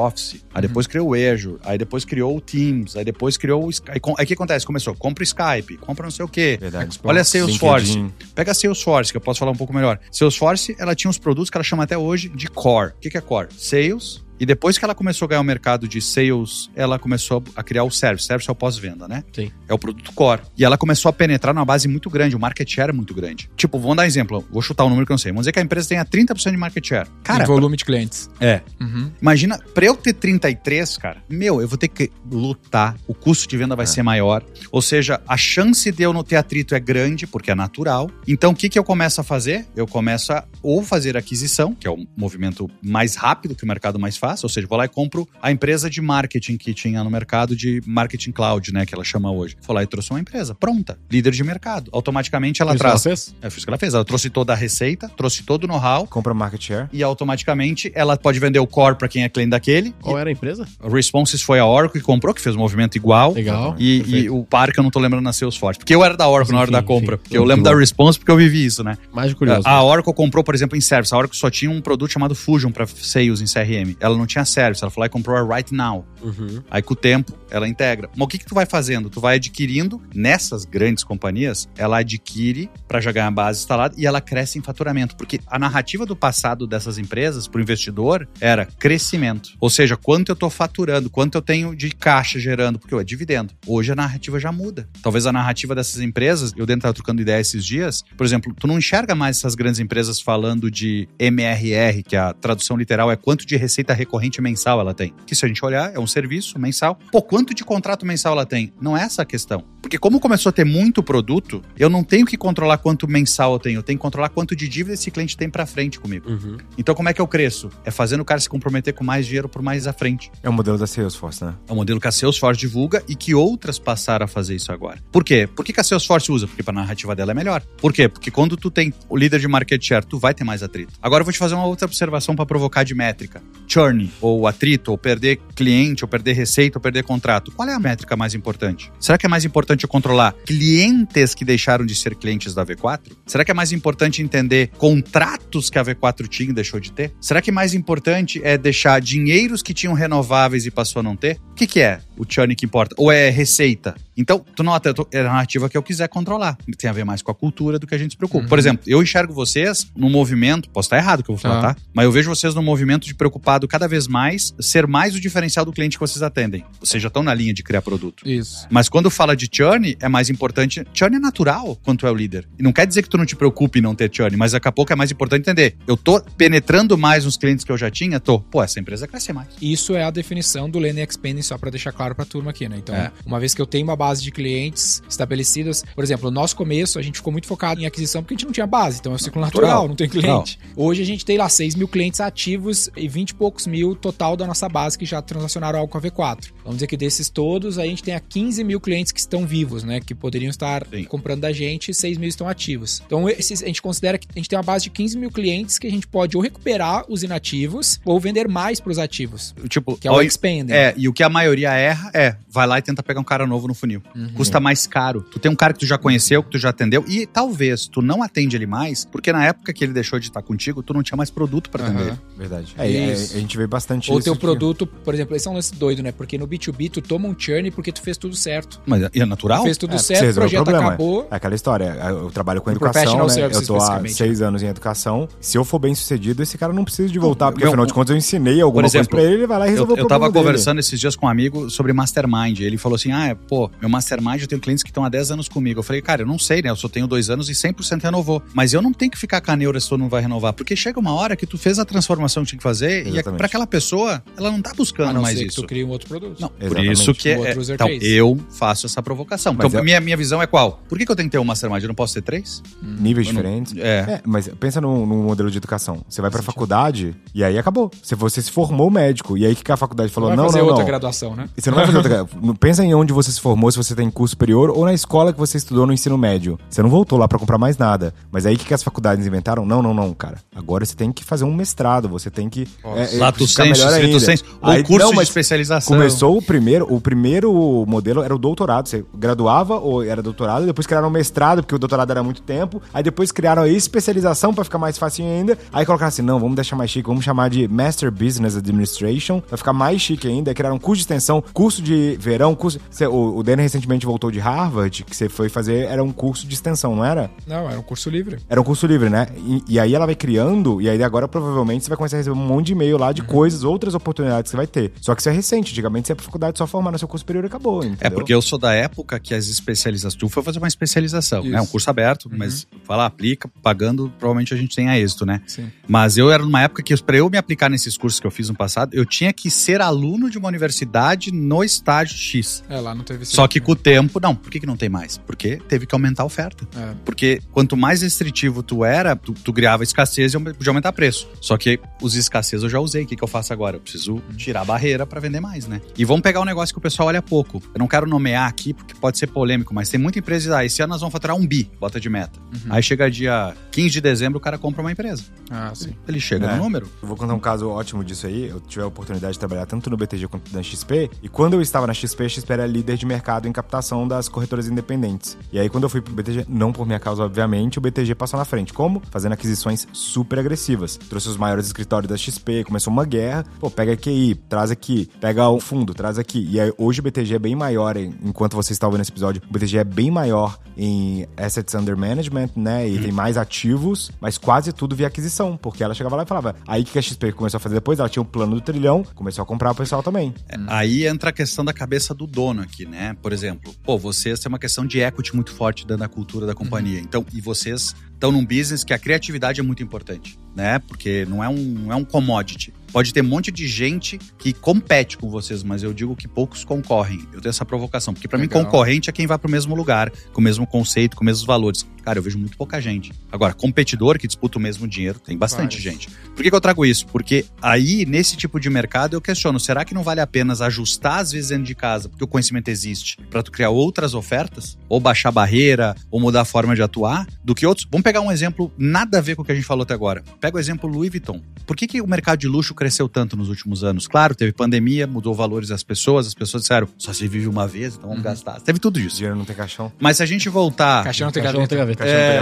Office, aí depois criou o Azure, aí depois criou o Teams, aí depois criou o Skype. Aí o que acontece? Começou, compra o Skype, compra não sei o quê.
Verdade.
Olha a Salesforce.
LinkedIn.
Pega a Salesforce, que eu posso falar um pouco melhor. Salesforce, ela tinha uns produtos que ela chama até hoje de Core. O que é Core? Sales. E depois que ela começou a ganhar o mercado de sales, ela começou a criar o service. Service é o pós-venda, né?
Sim.
É o produto core. E ela começou a penetrar numa base muito grande. O market share é muito grande. Tipo, vamos dar um exemplo. Vou chutar um número que eu não sei. Vamos dizer que a empresa tenha 30% de market share. Cara,
Em volume de clientes.
É.
Uhum.
Imagina, pra eu ter 33, cara, eu vou ter que lutar. O custo de venda vai ser maior. Ou seja, a chance de eu não ter atrito é grande, porque é natural. Então, o que eu começo a fazer? Eu começo a ou fazer aquisição, que é o movimento mais rápido que o mercado mais faz. Ou seja, vou lá e compro a empresa de marketing que tinha no mercado de marketing cloud, né, que ela chama hoje. Vou lá e trouxe uma empresa pronta, líder de mercado. Automaticamente ela traz...
Foi isso
Foi isso que ela fez. Ela trouxe toda a receita, trouxe todo o know-how.
Compra market share.
E automaticamente ela pode vender o core para quem é cliente daquele.
Qual era a empresa?
A Responses foi a Oracle que comprou, que fez um movimento igual.
Legal.
E o par que eu não tô lembrando na Salesforce. Porque eu era da Oracle na hora da compra.
Enfim.
Porque eu lembro da Response porque eu vivi isso, né?
Mais curioso.
A Oracle comprou, por exemplo, em Service. A Oracle só tinha um produto chamado Fusion para Sales em CRM. Ela não tinha Service. Ela foi lá e comprou a Right Now.
Uhum.
Aí com o tempo, ela integra. Mas o que tu vai fazendo? Tu vai adquirindo, nessas grandes companhias, ela adquire para já ganhar a base instalada e ela cresce em faturamento. Porque a narrativa do passado dessas empresas, pro investidor, era crescimento. Ou seja, quanto eu tô faturando, quanto eu tenho de caixa gerando, porque é dividendo. Hoje a narrativa já muda. Talvez a narrativa dessas empresas, eu dentro tava trocando ideia esses dias, por exemplo, tu não enxerga mais essas grandes empresas falando de MRR, que a tradução literal é quanto de receita recorrente mensal ela tem. Que se a gente olhar, é um serviço mensal. Pô, quanto de contrato mensal ela tem? Não é essa a questão. Porque como começou a ter muito produto, eu não tenho que controlar quanto mensal eu tenho que controlar quanto de dívida esse cliente tem pra frente comigo.
Uhum.
Então como é que eu cresço? É fazendo o cara se comprometer com mais dinheiro por mais à frente.
É o modelo da Salesforce, né?
É um modelo que a Salesforce divulga e que outras passaram a fazer isso agora. Por quê? Por que a Salesforce usa? Porque a narrativa dela é melhor. Por quê? Porque quando tu tem o líder de market share, tu vai ter mais atrito. Agora eu vou te fazer uma outra observação para provocar de métrica. Churn, ou atrito, ou perder cliente, ou perder receita, ou perder contrato. Qual é a métrica mais importante? Será que é mais importante eu controlar clientes que deixaram de ser clientes da V4? Será que é mais importante entender contratos que a V4 tinha e deixou de ter? Será que mais importante é deixar dinheiros que tinham renováveis e passou a não ter? O que é o churn que importa? Ou é receita? Então, tu não é a narrativa que eu quiser controlar. Tem a ver mais com a cultura do que a gente se preocupa. Por exemplo, eu enxergo vocês num movimento, posso estar errado o que eu vou falar, tá? Mas eu vejo vocês num movimento de preocupado cada vez mais ser mais o diferencial do cliente que vocês atendem. Vocês já estão na linha de criar produto.
Isso.
Mas quando fala de churn, é mais importante. Churn é natural quando tu é o líder. E não quer dizer que tu não te preocupe em não ter churn, mas daqui a pouco é mais importante entender. Eu tô penetrando mais nos clientes que eu já tinha, pô, essa empresa cresce mais.
Isso é a definição do Land and Expand, só para deixar claro pra turma aqui, né? Então, uma vez que eu tenho uma base de clientes estabelecidas, por exemplo, no nosso começo, a gente ficou muito focado em aquisição porque a gente não tinha base, então é um ciclo natural, não tem cliente. Hoje a gente tem lá 6 mil clientes ativos e 20 e poucos mil total da nossa base que já transacionaram algo com a V4. Vamos dizer que desses todos, a gente tem 15 mil clientes que estão vivos, né? Que poderiam estar comprando da gente e 6 mil estão ativos. Então, a gente considera que a gente tem uma base de 15 mil clientes que a gente pode ou recuperar os inativos ou vender mais para os ativos.
Tipo,
que é o expanding.
E o que a maioria erra vai lá e tenta pegar um cara novo no funil. Custa mais caro. Tu tem um cara que tu já conheceu, que tu já atendeu e talvez tu não atende ele mais, porque na época que ele deixou de estar contigo, tu não tinha mais produto para atender ele.
Verdade. A gente vê bastante isso.
Ou teu produto, por exemplo, esse é um lance doido, né? Porque no B2B tu toma um churn porque tu fez tudo certo.
Mas é natural?
Tu fez tudo certo, o projeto acabou.
É aquela história. Eu trabalho com educação, né? Eu tô há 6 anos em educação. Se eu for bem sucedido, esse cara não precisa de voltar, porque afinal de contas eu ensinei alguma coisa pra ele vai lá e resolveu o problema
Eu tava conversando esses dias com um amigo sobre Mastermind. Ele falou assim, meu Mastermind, eu tenho clientes que estão há 10 anos comigo. Eu falei, cara, eu não sei, né? Eu só tenho 2 anos e 100% renovou. Mas eu não tenho que ficar com a neura se tu não vai renovar, porque chega uma hora que tu fez a transformação que tinha que fazer. Exatamente. E pra aquela pessoa, ela não tá buscando mais isso.
Que tu cria um outro produto.
Não, por isso que então, eu faço essa provocação.
Mas
então, minha visão é qual? Por que eu tenho que ter um Mastermind? Eu não posso ter 3?
Níveis diferentes? Mas pensa num modelo de educação. Você vai pra faculdade e aí acabou. Você se formou médico. E aí que a faculdade falou,
não vai fazer outra graduação, né?
Você não vai fazer outra graduação. Pensa em onde você se formou ou se você tem curso superior, ou na escola que você estudou no ensino médio. Você não voltou lá pra comprar mais nada. Mas aí o que as faculdades inventaram? Não, cara. Agora você tem que fazer um mestrado, você tem que
Lato
ficar
sensu,
melhor ainda.
sensu, ou
Aí,
curso de
mas
especialização.
Começou o primeiro modelo era o doutorado. Você graduava ou era doutorado, depois criaram o mestrado, porque o doutorado era muito tempo. Aí depois criaram a especialização pra ficar mais fácil ainda. Aí colocaram assim, não, vamos deixar mais chique, vamos chamar de Master Business Administration, pra ficar mais chique ainda. Aí criaram um curso de extensão, curso de verão, curso... O Danny recentemente voltou de Harvard, que você foi fazer, era um curso de extensão, não era?
Não, era um curso livre.
Era um curso livre, né? E aí ela vai criando, e aí agora provavelmente você vai começar a receber um monte de e-mail lá de coisas, outras oportunidades que você vai ter. Só que isso é recente, antigamente você ia pra faculdade só formar no seu curso superior e acabou, entendeu?
É porque eu sou da época que as especializações... Tu foi fazer uma especialização, né? Um curso aberto, mas vai lá, aplica, pagando, provavelmente a gente tenha êxito, né?
Sim.
Mas eu era numa época que pra eu me aplicar nesses cursos que eu fiz no passado, eu tinha que ser aluno de uma universidade no estágio X.
Lá não teve...
Só que com o tempo... Não, por que não tem mais? Porque teve que aumentar a oferta. Porque quanto mais restritivo tu era, tu criava escassez e podia aumentar preço. Só que os escassez eu já usei. O que eu faço agora? Eu preciso tirar a barreira pra vender mais, né? E vamos pegar um negócio que o pessoal olha pouco. Eu não quero nomear aqui porque pode ser polêmico, mas tem muita empresa que esse ano nós vamos faturar 1 bi, bota de meta. Aí chega dia 15 de dezembro, o cara compra uma empresa.
Sim.
Ele chega no número.
Eu vou contar um caso ótimo disso aí. Eu tive a oportunidade de trabalhar tanto no BTG quanto na XP. E quando eu estava na XP, a XP era líder de mercado em captação das corretoras independentes. E aí quando eu fui pro BTG, não por minha causa, obviamente, o BTG passou na frente. Como? Fazendo aquisições super agressivas. Trouxe os maiores escritórios da XP, começou uma guerra. Pô, pega a QI, traz aqui. Pega o fundo, traz aqui. E aí hoje o BTG é bem maior, enquanto você está ouvindo esse episódio, o BTG é bem maior em Assets Under Management, né? E tem mais ativos, mas quase tudo via aquisição. Porque ela chegava lá e falava... Aí o que a XP começou a fazer depois? Ela tinha um plano do trilhão, começou a comprar o pessoal também.
Aí entra a questão da cabeça do dono aqui, né? Por exemplo, vocês têm uma questão de equity muito forte dentro da cultura da companhia. Então, e vocês estão num business que a criatividade é muito importante, né? Porque não é um commodity. Pode ter um monte de gente que compete com vocês, mas eu digo que poucos concorrem. Eu tenho essa provocação, porque pra mim concorrente é quem vai pro mesmo lugar, com o mesmo conceito, com os mesmos valores. Cara, eu vejo muito pouca gente. Agora, competidor que disputa o mesmo dinheiro, tem bastante gente. Por que eu trago isso? Porque aí, nesse tipo de mercado, eu questiono, será que não vale a pena ajustar às vezes dentro de casa, porque o conhecimento existe, pra tu criar outras ofertas? Ou baixar barreira, ou mudar a forma de atuar, do que outros? Vamos pegar um exemplo nada a ver com o que a gente falou até agora. Pega o exemplo Louis Vuitton. Por que o mercado de luxo cresceu tanto nos últimos anos? Claro, teve pandemia, mudou valores das pessoas, as pessoas disseram, só se vive uma vez, então vamos gastar. Teve tudo isso.
Dinheiro não tem caixão.
Mas se a gente voltar...
Caixão não tem gaveta.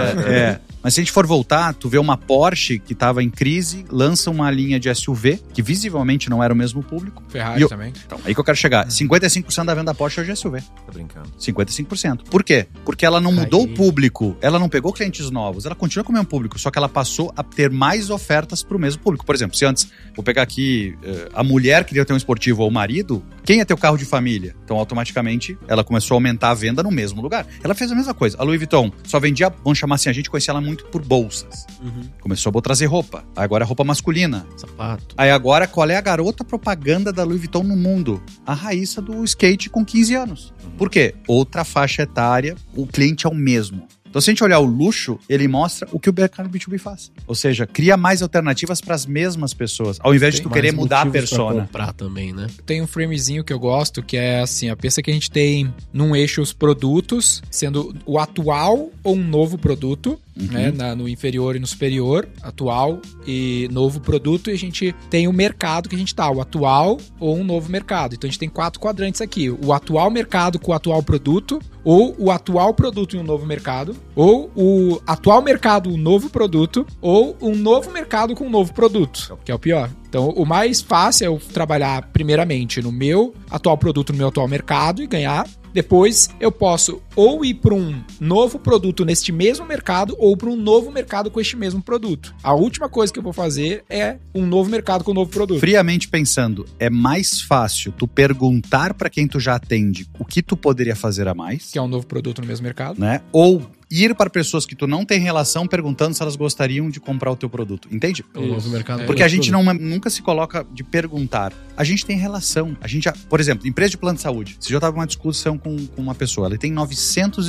Mas se a gente for voltar, tu vê uma Porsche que estava em crise, lança uma linha de SUV, que visivelmente não era o mesmo público.
Ferrari também.
Então, aí que eu quero chegar. 55% da venda da Porsche hoje é SUV.
Tô brincando.
55%. Por quê? Porque ela não mudou o público, ela não pegou clientes novos, ela continua com o mesmo público, só que ela passou a ter mais ofertas pro mesmo público. Por exemplo, se antes, vou pegar aqui, a mulher queria ter um esportivo ou o marido, quem ia ter o carro de família? Então, automaticamente, ela começou a aumentar a venda no mesmo lugar. Ela fez a mesma coisa. A Louis Vuitton só vendia, vamos chamar assim, a gente conhecia ela muito por bolsas. Começou a trazer roupa. Agora é roupa masculina.
Sapato.
Aí agora, qual é a garota propaganda da Louis Vuitton no mundo? A Raíssa do skate com 15 anos. Por quê? Outra faixa etária, o cliente é o mesmo. Então, se a gente olhar o luxo, ele mostra o que o mercado B2B faz. Ou seja, cria mais alternativas para as mesmas pessoas, ao invés de tu querer mudar a persona.
Pra comprar também, né?
Tem um framezinho que eu gosto, que é assim, pensa que a gente tem num eixo os produtos, sendo o atual ou um novo produto, né, no inferior e no superior, atual e novo produto, e a gente tem o mercado que a gente tá, o atual ou um novo mercado. Então a gente tem 4 quadrantes aqui, o atual mercado com o atual produto, ou o atual produto e um novo mercado, ou o atual mercado, um novo produto, ou um novo mercado com um novo produto, que é o pior. Então, o mais fácil é eu trabalhar primeiramente no meu atual produto, no meu atual mercado e ganhar. Depois, eu posso ou ir para um novo produto neste mesmo mercado ou para um novo mercado com este mesmo produto. A última coisa que eu vou fazer é um novo mercado com um novo produto.
Friamente pensando, é mais fácil tu perguntar para quem tu já atende o que tu poderia fazer a mais.
Que é um novo produto no mesmo mercado.
Né? Ou ir para pessoas que tu não tem relação perguntando se elas gostariam de comprar o teu produto. Entende?
O novo mercado.
Porque a gente nunca nunca se coloca de perguntar. A gente tem relação. A gente, por exemplo, empresa de plano de saúde. Você já estava numa discussão com uma pessoa. Ela tem 900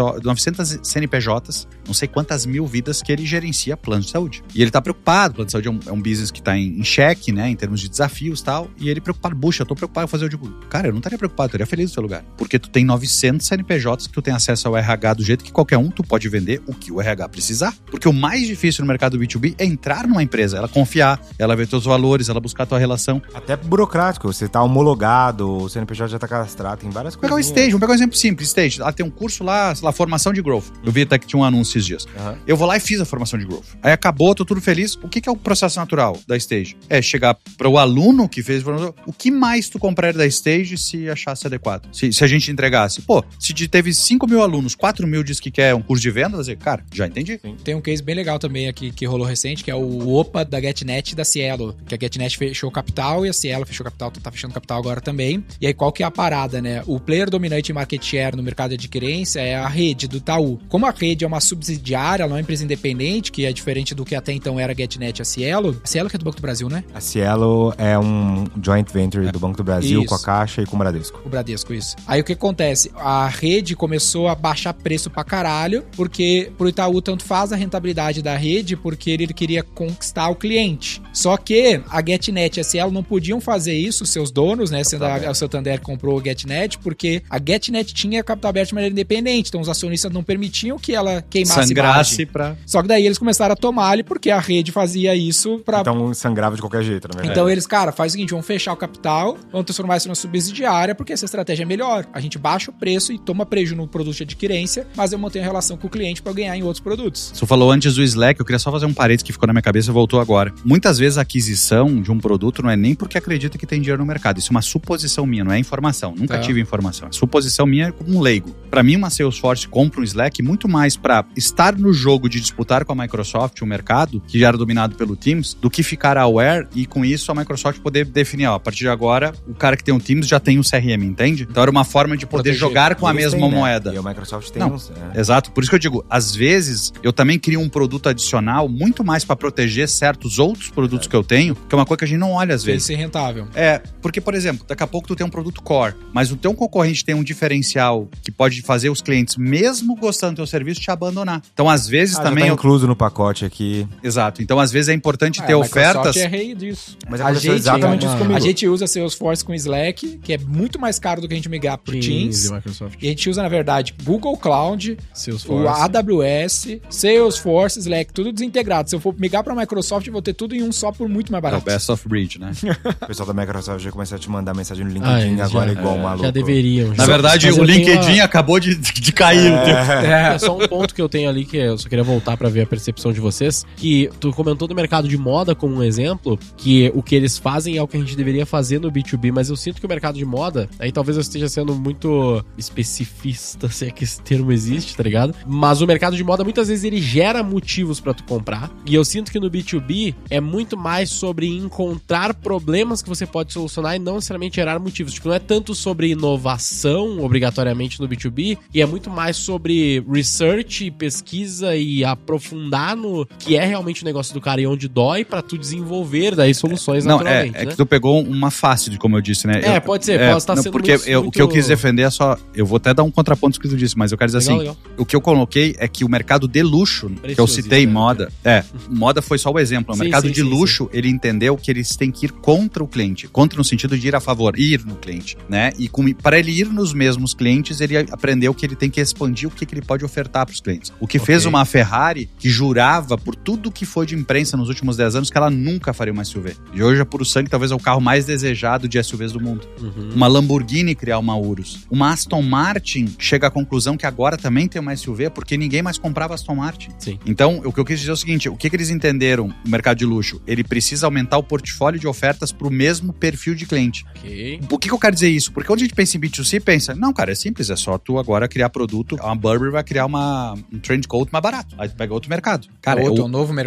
CNPJs, não sei quantas mil vidas que ele gerencia plano de saúde. E ele está preocupado. Plano de saúde é um business que está em xeque, né? Em termos de desafios e tal. E ele preocupado. Puxa, eu tô preocupado em fazer. Eu digo, cara, eu não estaria preocupado. Eu estaria feliz no seu lugar. Porque tu tem 900 CNPJs que tu tem acesso ao RH do jeito que qualquer um tu pode vender o que o RH precisar. Porque o mais difícil no mercado B2B é entrar numa empresa. Ela confiar, ela ver teus valores, ela buscar tua relação.
Até burocrático, você tá homologado, o CNPJ já tá cadastrado, tem várias coisas.
Vamos pegar o Stage, vamos pegar um exemplo simples, Stage. Tem um curso lá, sei lá, formação de growth. Eu vi até que tinha um anúncio esses dias. Eu vou lá e fiz a formação de growth. Aí acabou, tô tudo feliz. O que é o processo natural da Stage? É chegar para o aluno que fez a formação. O que mais tu compraria da Stage se achasse adequado? Se a gente entregasse. Pô, se teve 5 mil alunos, 4 mil diz que quer um curso de venda, dizer, cara, já entendi.
Sim. Tem um case bem legal também aqui que rolou recente, que é o OPA da GetNet e da Cielo. Que a GetNet fechou o capital e a Cielo fechou o capital, tá fechando o capital agora também. E aí qual que é a parada, né? O player dominante em market share no mercado de adquirência é a rede do Itaú. Como a rede é uma subsidiária, ela não é uma empresa independente, que é diferente do que até então era a GetNet e a Cielo. A Cielo que é do Banco do Brasil, né?
A Cielo é um joint venture do Banco do Brasil, com a Caixa e com o Bradesco.
O Bradesco, isso. Aí o que acontece? A rede começou a baixar preço pra caralho, porque pro Itaú tanto faz a rentabilidade da rede, porque ele queria conquistar o cliente. Só que a GetNet e a Cielo não podiam fazer isso, seus donos, né? Sendo a Santander que comprou a GetNet, porque a GetNet tinha capital aberto de maneira independente, então os acionistas não permitiam que ela queimasse
sangrasse pra...
Só que daí eles começaram a tomar ali, porque a rede fazia isso pra...
Então sangrava de qualquer jeito, na verdade.
Então eles, cara, faz o seguinte, vamos fechar o capital, vamos transformar isso numa subsidiária, porque essa estratégia é melhor. A gente baixa o preço e toma prejuízo no produto de adquirência, mas eu mantenho a relação com o cliente pra ganhar em outros produtos.
Você falou antes do Slack, eu queria só fazer um parênteses que ficou na minha cabeça e voltou agora. Muitas vezes a aquisição de um produto não é nem porque acredita que tem dinheiro no mercado. Isso é uma suposição minha, não é informação. Nunca tive informação. A suposição minha é como um leigo. Pra mim, uma Salesforce compra um Slack muito mais pra estar no jogo de disputar com a Microsoft o mercado, que já era dominado pelo Teams, do que ficar aware e com isso a Microsoft poder definir, ó, a partir de agora, o cara que tem um Teams já tem um CRM, entende? Então era uma forma de poder jogar com a mesma moeda.
E o Microsoft tem uns...
Exato, por isso que eu digo, às vezes eu também crio um produto adicional muito mais pra proteger certos outros produtos que eu tenho, que é uma coisa que a gente não olha às vezes.
Tem que ser rentável.
Porque, por exemplo, daqui a pouco tu tem um produto core, mas o teu concorrente tem um diferencial que pode fazer os clientes, mesmo gostando do teu serviço, te abandonar. Então, às vezes também...
Já tá incluso no pacote aqui.
Exato. Então, às vezes é importante ter ofertas...
A Microsoft é rei disso.
Mas a gente exatamente isso comigo.
A gente usa Salesforce com Slack, que é muito mais caro do que a gente migrar pro Teams. E a gente usa, na verdade, Google Cloud, o AWS, Salesforce, Slack, tudo desintegrado. Se eu for migrar pra Microsoft, eu vou ter tudo em um só por muito mais barato.
É o best of breed, né?
O pessoal da Microsoft já começou a te mandar mensagem no LinkedIn agora igual um maluco.
Já deveriam.
Na verdade, o LinkedIn acabou de cair.
É só um ponto que eu tenho ali, que eu só queria voltar pra ver a percepção de vocês, que tu comentou do mercado de moda como um exemplo, que o que eles fazem é o que a gente deveria fazer no B2B, mas eu sinto que o mercado de moda, aí talvez eu esteja sendo muito especificista, se é que esse termo existe, tá ligado? Mas o mercado de moda, muitas vezes, ele gera motivos pra tu comprar, e eu sinto que no B2B é muito mais sobre encontrar problemas que você pode solucionar e não necessariamente gerar motivos. Tipo, não é tanto sobre inovação, obrigatoriamente, no B2B, e é muito mais sobre research, pesquisa e aprofundar no que é realmente o negócio do cara e onde dói pra tu desenvolver daí soluções naturalmente.
É que tu pegou uma face de como eu disse, né?
Pode ser, pode estar sendo
porque muito... O que eu quis defender é só... Eu vou até dar um contraponto do que tu disse, mas eu quero dizer legal. O que eu coloquei é que o mercado de luxo, que eu citei, moda... Moda foi só o exemplo. O mercado de luxo, ele entendeu que eles têm que ir contra o cliente. Contra no sentido de ir a favor, ir no cliente, né? E para ele ir nos mesmos clientes, ele aprendeu que ele tem que expandir o que ele pode ofertar para os clientes. O que fez uma Ferrari que jurava por tudo que foi de imprensa nos últimos 10 anos que ela nunca faria uma SUV. E hoje, a Puro Sangue, talvez é o carro mais desejado de SUVs do mundo. Uma Lamborghini criar uma Urus. Uma Aston Martin chega à conclusão que agora também tem uma SUV porque ninguém mais comprava Aston Martin.
Sim.
Então, o que eu quis dizer é o seguinte, o que eles entenderam no mercado de luxo? Ele precisa aumentar o portfólio de ofertas para o mesmo perfil de cliente. Por que eu quero dizer isso? Porque quando a gente pensa em B2C, pensa, não, cara, é simples, é só tu agora criar produto, a Burberry vai criar um trench coat mais barato. Aí tu pega outro mercado. Cara,
um novo mercado.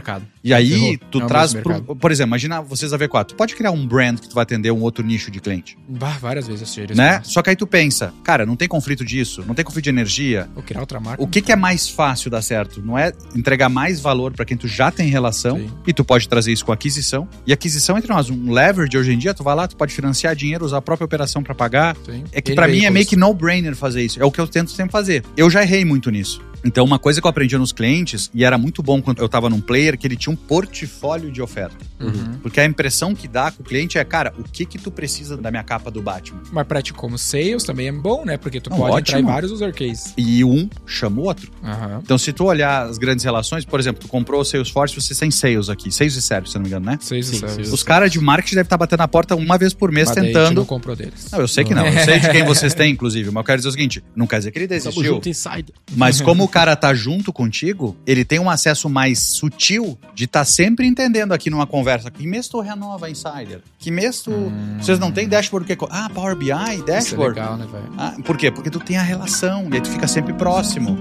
E aí, tu
Não,
traz,
mesmo mercado.
por exemplo, imagina vocês a V4. Tu pode criar um brand que tu vai atender um outro nicho de cliente,
Várias vezes eu sugeri isso.
né? Só que aí tu pensa, cara, não tem conflito disso, não tem conflito de energia.
Vou criar outra marca.
O que é mais fácil dar certo? Não é entregar mais valor para quem tu já tem relação,
Sim.
e tu pode trazer isso com aquisição. E aquisição entre nós, um leverage hoje em dia, tu vai lá, tu pode financiar dinheiro, usar a própria operação para pagar.
Sim.
É que
N
pra mim é meio
veículos.
que no-brainer fazer isso. É o que eu tento sempre fazer. Eu já errei muito nisso. Então, uma coisa que eu aprendi nos clientes, e era muito bom quando eu tava num player, que ele tinha um portfólio de oferta.
Uhum.
Porque a impressão que dá com o cliente é, cara, o que tu precisa da minha capa do Batman?
Mas pra ti como sales também é bom, né? Porque tu
Não,
pode
ótimo.
entrar em vários user cases.
E um chama o outro.
Aham.
Então, se tu olhar as grandes relações, por exemplo, tu comprou o Salesforce, você tem sales aqui, sales e service, se não me engano, né?
Sales
Sim,
e service.
sim.
Os caras de marketing devem estar batendo na porta uma vez por mês
Mas daí a gente
tentando...
não comprou deles.
Não, eu sei que não. Eu sei de quem vocês têm, inclusive. Mas eu quero dizer o seguinte, não quer dizer que ele
Tamo
desistiu.
junto, insider.
Mas como o cara tá junto contigo, ele tem um acesso mais sutil de estar sempre entendendo aqui numa conversa. Que mês tu renova Insider? Que mês tu... Vocês não têm dashboard? Ah, Power BI,
Isso é
dashboard.
legal, né, velho?
Ah, por quê? Porque tu tem a relação e aí tu fica sempre próximo.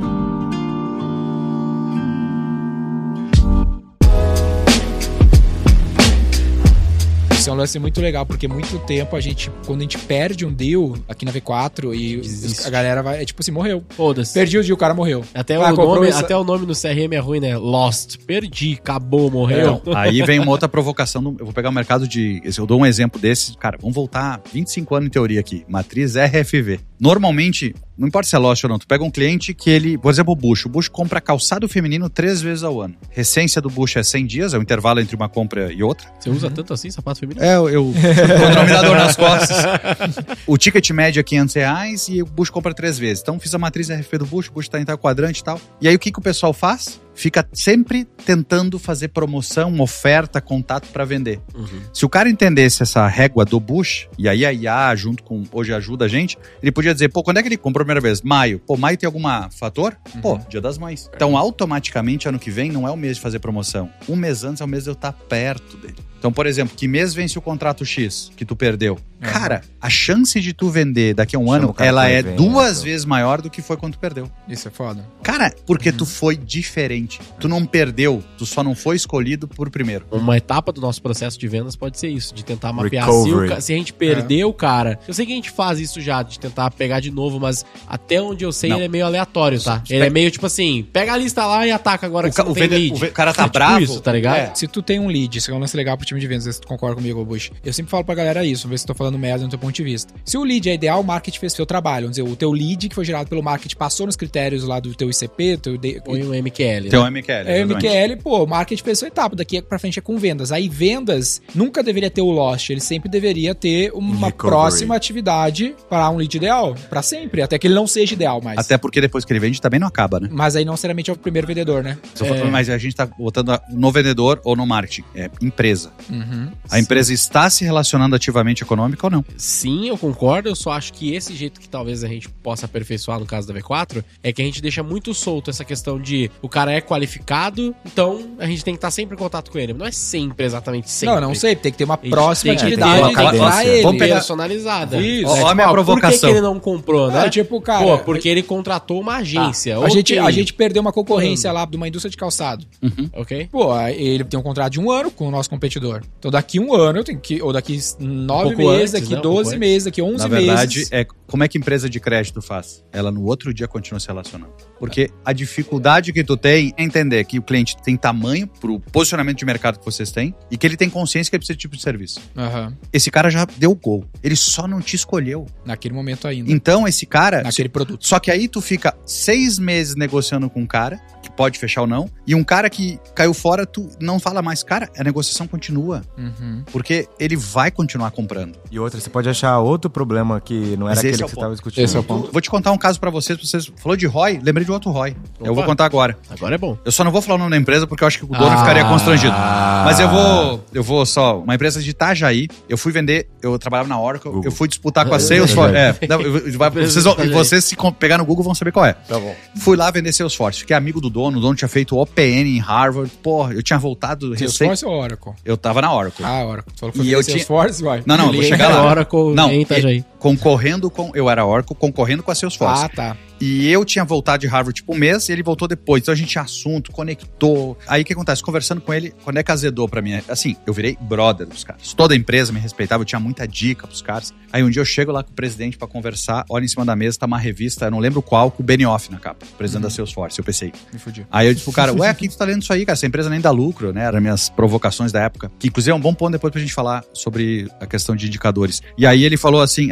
Isso é um lance muito legal, porque muito tempo quando a gente perde um deal aqui na V4 e
Desiste.
a galera vai, é tipo assim, morreu.
Foda-se.
Perdi o deal, o cara morreu.
Até,
comprou isso.
até o nome no CRM é ruim, né? Lost. Perdi, acabou, morreu.
Então, aí vem uma outra provocação. Eu vou pegar o mercado de... Eu dou um exemplo desse. Cara, vamos voltar 25 anos em teoria aqui. Matriz RFV. Normalmente, não importa se é Lost ou não, tu pega um cliente que ele... Por exemplo, o Bush. O Bush compra calçado feminino 3 vezes ao ano. Recência do Bush é 100 dias, é o intervalo entre uma compra e outra.
Você usa tanto assim, sapato feminino?
É, eu denominador nas costas. O ticket médio é R$500 e o Bush compra 3 vezes. Então fiz a matriz RFV do Bush, o Bush tá em tal quadrante e tal. E aí o que o pessoal faz? Fica sempre tentando fazer promoção, oferta, contato pra vender.
Uhum.
Se o cara entendesse essa régua do Bush, e aí a IA junto com hoje ajuda a gente, ele podia dizer, pô, quando é que ele comprou a primeira vez? Maio. Pô, maio tem algum fator? Pô, Dia das Mães. Então automaticamente ano que vem não é o mês de fazer promoção. Um mês antes é o mês de eu estar perto dele. Então, por exemplo, que mês vence o contrato X que tu perdeu? Cara, a chance de tu vender daqui a um ano,
o cara
ela
pro
é
evento.
2 vezes maior do que foi quando tu perdeu.
Isso é foda.
Cara, porque tu foi diferente. Tu não perdeu, tu só não foi escolhido por primeiro.
Uma etapa do nosso processo de vendas pode ser isso, de tentar mapear
Recovery.
se a gente perdeu o cara. Eu sei que a gente faz isso já, de tentar pegar de novo, mas até onde eu sei
Não.
ele é meio aleatório, tá? Ele é meio tipo assim, pega a lista lá e ataca agora que você não tem lead.
O cara tá
É tipo
bravo.
isso, tá ligado?
É.
Se tu tem um lead, isso é um lance legal pro time de vendas, se tu concorda comigo, Bush. Eu sempre falo pra galera isso, vamos ver se eu tô falando merda no teu ponto de vista. Se o lead é ideal, o marketing fez seu trabalho. Vamos dizer, o teu lead que foi gerado pelo marketing passou nos critérios lá do teu ICP,
Põe um MQL.
Tem
né?
um MQL.
É, o
exatamente.
MQL, pô, o marketing fez sua etapa, daqui pra frente é com vendas. Aí vendas nunca deveria ter o lost, ele sempre deveria ter uma
Recovery.
próxima atividade para um lead ideal, pra sempre, até que ele não seja ideal mais.
Até porque depois que ele vende também não acaba, né?
Mas aí não necessariamente é o primeiro vendedor, né?
Mas a gente tá botando no vendedor ou no marketing. É empresa.
Uhum.
A empresa está se relacionando ativamente econômica ou não?
Sim, eu concordo. Eu só acho que esse jeito que talvez a gente possa aperfeiçoar no caso da V4 é que a gente deixa muito solto essa questão de o cara é qualificado, então a gente tem que estar sempre em contato com ele. Não é sempre, exatamente sempre.
Não sei, tem que ter uma
gente
próxima
tem que
atividade
ter uma
pra
cadência.
ele.
Vamos pegar-
personalizada.
Isso.
Ó, a minha
Por que
provocação.
que ele não comprou, né?
É, tipo, cara,
Pô, porque ele contratou uma agência.
a gente
Ok.
perdeu uma concorrência lá de uma indústria de calçado.
Ok?
Pô, ele tem um contrato de 1 ano com o nosso competidor. Então daqui 1 ano eu tenho que, ou daqui 9
pouco
meses,
antes,
daqui
né?
12
pouco
meses, daqui 11
Na verdade,
meses.
como é que empresa de crédito faz? Ela no outro dia continua se relacionando. Porque a dificuldade que tu tem é entender que o cliente tem tamanho pro posicionamento de mercado que vocês têm e que ele tem consciência que ele precisa de tipo de serviço.
Aham.
Esse cara já deu o gol. Ele só não te escolheu.
Naquele momento ainda.
Então, esse cara...
Naquele produto.
Só que aí tu fica 6 meses negociando com um cara, que pode fechar ou não, e um cara que caiu fora, tu não fala mais. Cara, a negociação continua.
Uhum.
Porque ele vai continuar comprando.
E outra, você pode achar outro problema que não era
Mas
aquele
esse é
que
o
você
ponto.
estava discutindo.
Esse é o ponto.
Vou te contar um caso pra vocês. Vocês falou de ROI, lembrei de outro ROI. Eu
Opa.
vou contar agora.
Agora é bom.
Eu só não vou falar o nome da empresa porque eu acho que o dono ficaria constrangido. Mas eu vou só... Uma empresa de Itajaí, eu fui vender... Eu trabalhava na Oracle,
Google.
eu fui disputar com a Salesforce. Vocês se pegar no Google vão saber qual é.
Tá bom.
Fui lá vender Salesforce. Fiquei amigo do dono. O dono tinha feito OPN em Harvard. Porra, eu tinha voltado recém.
Salesforce ou Oracle?
Eu tava na Oracle.
Ah, Oracle. Tu falou que foi
E
vender
eu tinha-
Salesforce, vai.
Não, eu vou
Ele
chegar
entra
lá.
na Oracle
Não,
em Itajaí.
concorrendo com... Eu era Oracle, concorrendo com a Salesforce.
Ah, tá.
E eu tinha voltado de Harvard tipo um mês e ele voltou depois. Então a gente tinha assunto, conectou. Aí o que acontece? Conversando com ele, quando é que azedou pra mim? Assim, eu virei brother dos caras. Toda a empresa me respeitava, eu tinha muita dica pros caras. Aí um dia eu chego lá com o presidente pra conversar, olha em cima da mesa, tá uma revista, eu não lembro qual, com o Benioff na capa, presidente da Salesforce. Eu pensei.
Me fudi.
Aí eu disse pro cara, ué, o que tu tá lendo isso aí, cara? Essa empresa nem dá lucro, né? Eram minhas provocações da época. Que inclusive é um bom ponto depois pra gente falar sobre a questão de indicadores. E aí ele falou assim,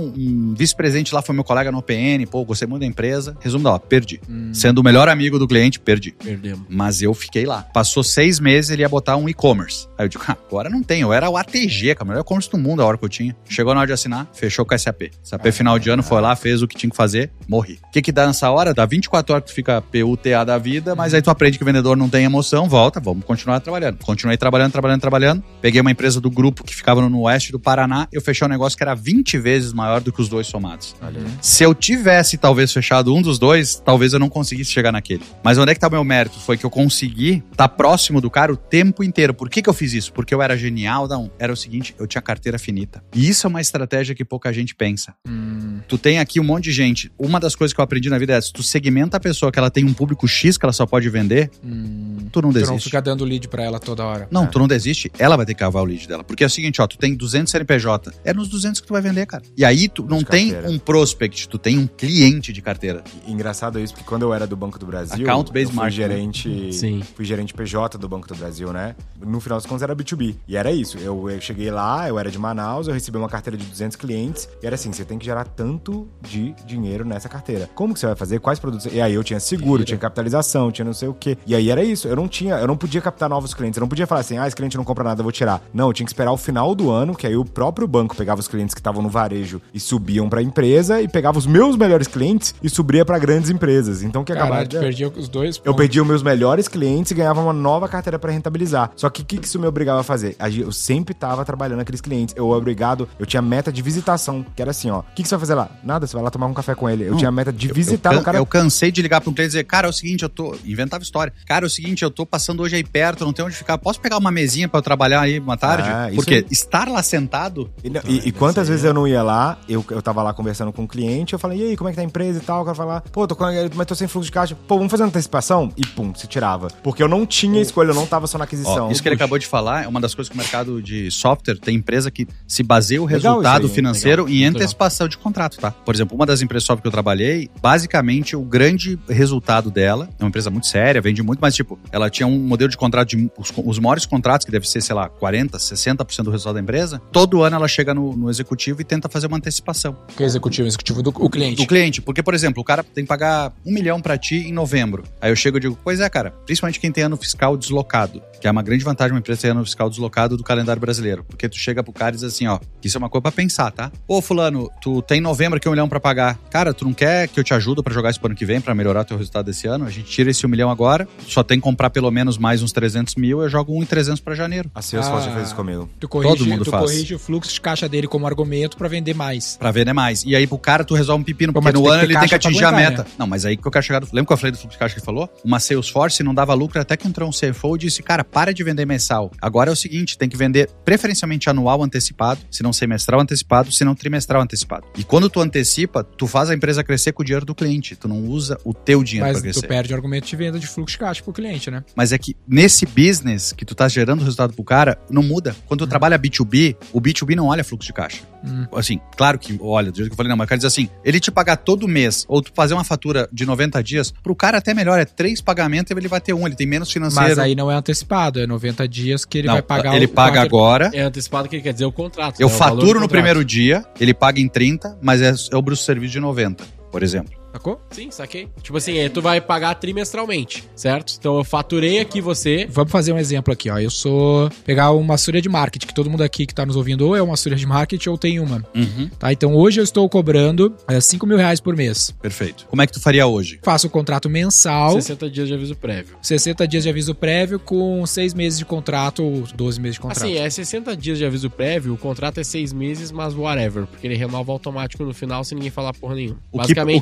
um vice-presidente lá foi meu colega no OPN, pô, gostei muito da empresa. Resumo da perdi. Sendo o melhor amigo do cliente, perdi.
Perdemos.
Mas eu fiquei lá. Passou 6 meses, ele ia botar um e-commerce. Aí eu digo, agora não tem. Eu era o ATG, cara, o melhor e-commerce do mundo a hora que eu tinha. Chegou na hora de assinar, fechou com a SAP. SAP final de ano, foi lá, fez o que tinha que fazer, morri. O que dá nessa hora? Dá 24 horas que tu fica PUTA da vida, mas aí tu aprende que o vendedor não tem emoção, volta, vamos continuar trabalhando. Continuei trabalhando. Peguei uma empresa do grupo que ficava no oeste do Paraná, eu fechei um negócio que era 20 vezes maior do que os dois somados. Se eu tivesse, talvez, fechado um dos dois, talvez eu não conseguisse chegar naquele. Mas onde é que tá o meu mérito? Foi que eu consegui estar próximo do cara o tempo inteiro. Por que eu fiz isso? Porque eu era genial? Não. Era o seguinte, eu tinha carteira finita. E isso é uma estratégia que pouca gente pensa. Tu tem aqui um monte de gente. Uma das coisas que eu aprendi na vida é, se tu segmenta a pessoa que ela tem um público X que ela só pode vender, tu não desiste.
Tu não fica dando lead pra ela toda hora.
Não, tu não desiste, ela vai ter que cavar o lead dela. Porque é o seguinte, ó, tu tem 200 CNPJ, é nos 200 que tu vai vender, cara. E aí tu não tem um prospect, tu tem um cliente de carteira.
Engraçado isso, porque quando eu era do Banco do Brasil,
Account-based
eu fui
marketing.
fui gerente PJ do Banco do Brasil, né? No final das contas era B2B. E era isso, eu cheguei lá, eu era de Manaus, eu recebi uma carteira de 200 clientes, e era assim, você tem que gerar tanto de dinheiro nessa carteira. Como que você vai fazer? Quais produtos? E aí eu tinha seguro, tinha capitalização, tinha não sei o quê. E aí era isso, eu não podia captar novos clientes, eu não podia falar assim, esse cliente não compra nada, eu vou tirar. Não, eu tinha que esperar o final do ano, que aí o próprio banco pegava os clientes que estavam no varejo e subiam pra empresa, e pegava os meus melhores clientes e subia pra grandes empresas. Então, que acabava...
Tu perdia os dois pontos.
Eu perdi os meus melhores clientes e ganhava uma nova carteira pra rentabilizar. Só que o que isso me obrigava a fazer? Eu sempre tava trabalhando aqueles clientes. Eu tinha meta de visitação, que era assim, ó. O que você vai fazer lá? Nada, você vai lá tomar um café com ele. Eu tinha meta de visitar o cara.
Eu cansei de ligar pra um cliente e dizer, cara, é o seguinte, inventava história. Cara, é o seguinte, eu tô passando hoje aí perto, não tem onde ficar. Posso pegar uma mesinha pra eu trabalhar aí uma tarde? Porque estar lá sentado...
E quantas vezes eu não ia lá, eu tava lá conversando com um cliente, eu falei, e aí, como é que tá a empresa e tal? O cara fala, pô, mas tô sem fluxo de caixa. Pô, vamos fazer uma antecipação? E pum, se tirava. Porque eu não tinha escolha, eu não tava só na aquisição.
Isso que ele acabou de falar é uma das coisas que o mercado de software tem empresa que se baseia o resultado financeiro em antecipação de contrato, tá? Por exemplo, uma das empresas software que eu trabalhei, basicamente o grande resultado dela, é uma empresa muito séria, vende muito, mas tipo, ela tinha um modelo de contrato de os maiores contratos, que deve ser, sei lá, 40%, 60% do resultado da empresa. Todo ano ela chega no executivo e tenta fazer uma antecipação.
Que é executivo? Executivo do cliente.
Do cliente. Porque, por exemplo, o cara tem que pagar 1 milhão pra ti em novembro. Aí eu chego e digo, pois é, cara, principalmente quem tem ano fiscal deslocado, que é uma grande vantagem uma empresa ter ano fiscal deslocado do calendário brasileiro. Porque tu chega pro cara e diz assim, ó, isso é uma coisa pra pensar, tá? Ô, fulano, tu tem novembro aqui 1 milhão pra pagar. Cara, tu não quer que eu te ajude pra jogar isso pro ano que vem, pra melhorar teu resultado desse ano? A gente tira esse 1 milhão agora, só tem que comprar pelo menos mais uns 300 mil, eu jogo 1.300 pra janeiro.
A Salesforce já fez isso comigo.
Todo mundo faz.
Tu corrige o fluxo de caixa dele como argumento pra vender mais.
Pra vender mais. E aí pro cara tu resolve um pepino, porque no ano ele tem que atingir a meta. Né? Não, mas aí que eu quero chegar... Lembra que eu falei do fluxo de caixa que ele falou? Uma Salesforce não dava lucro até que entrou um CFO e disse, cara, para de vender mensal. Agora é o seguinte, tem que vender preferencialmente anual antecipado, se não semestral antecipado, se não trimestral antecipado. E quando tu antecipa, tu faz a empresa crescer com o dinheiro do cliente. Tu não usa o teu dinheiro pra crescer.
Mas tu perde o argumento de venda de fluxo de caixa pro cliente, né?
Mas é que nesse business que tu tá gerando resultado pro cara, não muda. Quando tu trabalha B2B, o B2B não olha fluxo de caixa. Assim, claro que olha, do jeito que eu falei, não, mas eu quero dizer assim, ele te pagar todo mês, ou tu fazer uma fatura de 90 dias, pro cara até melhor, é 3 pagamentos e ele vai ter ele tem menos financeiro.
Mas aí não é antecipado, é 90 dias que ele vai pagar
ele paga agora.
É antecipado que ele quer dizer o contrato.
Eu faturo no primeiro dia, ele paga em 30, mas é o bruto serviço de 90, por exemplo.
Sacou?
Sim, saquei. Tipo assim, tu vai pagar trimestralmente, certo? Então eu faturei aqui você...
Vamos fazer um exemplo aqui, ó. Eu sou... Pegar uma assessoria de marketing, que todo mundo aqui que tá nos ouvindo ou é uma assessoria de marketing ou tem uma. Tá? Então hoje eu estou cobrando 5 mil reais por mês.
Perfeito. Como é que tu faria hoje?
Faço o contrato mensal.
60 dias de aviso prévio.
60 dias de aviso prévio com 6 meses de contrato ou 12 meses de contrato.
Assim, é 60 dias de aviso prévio, o contrato é 6 meses, mas whatever. Porque ele renova automático no final sem ninguém falar porra nenhuma.
O que pra mim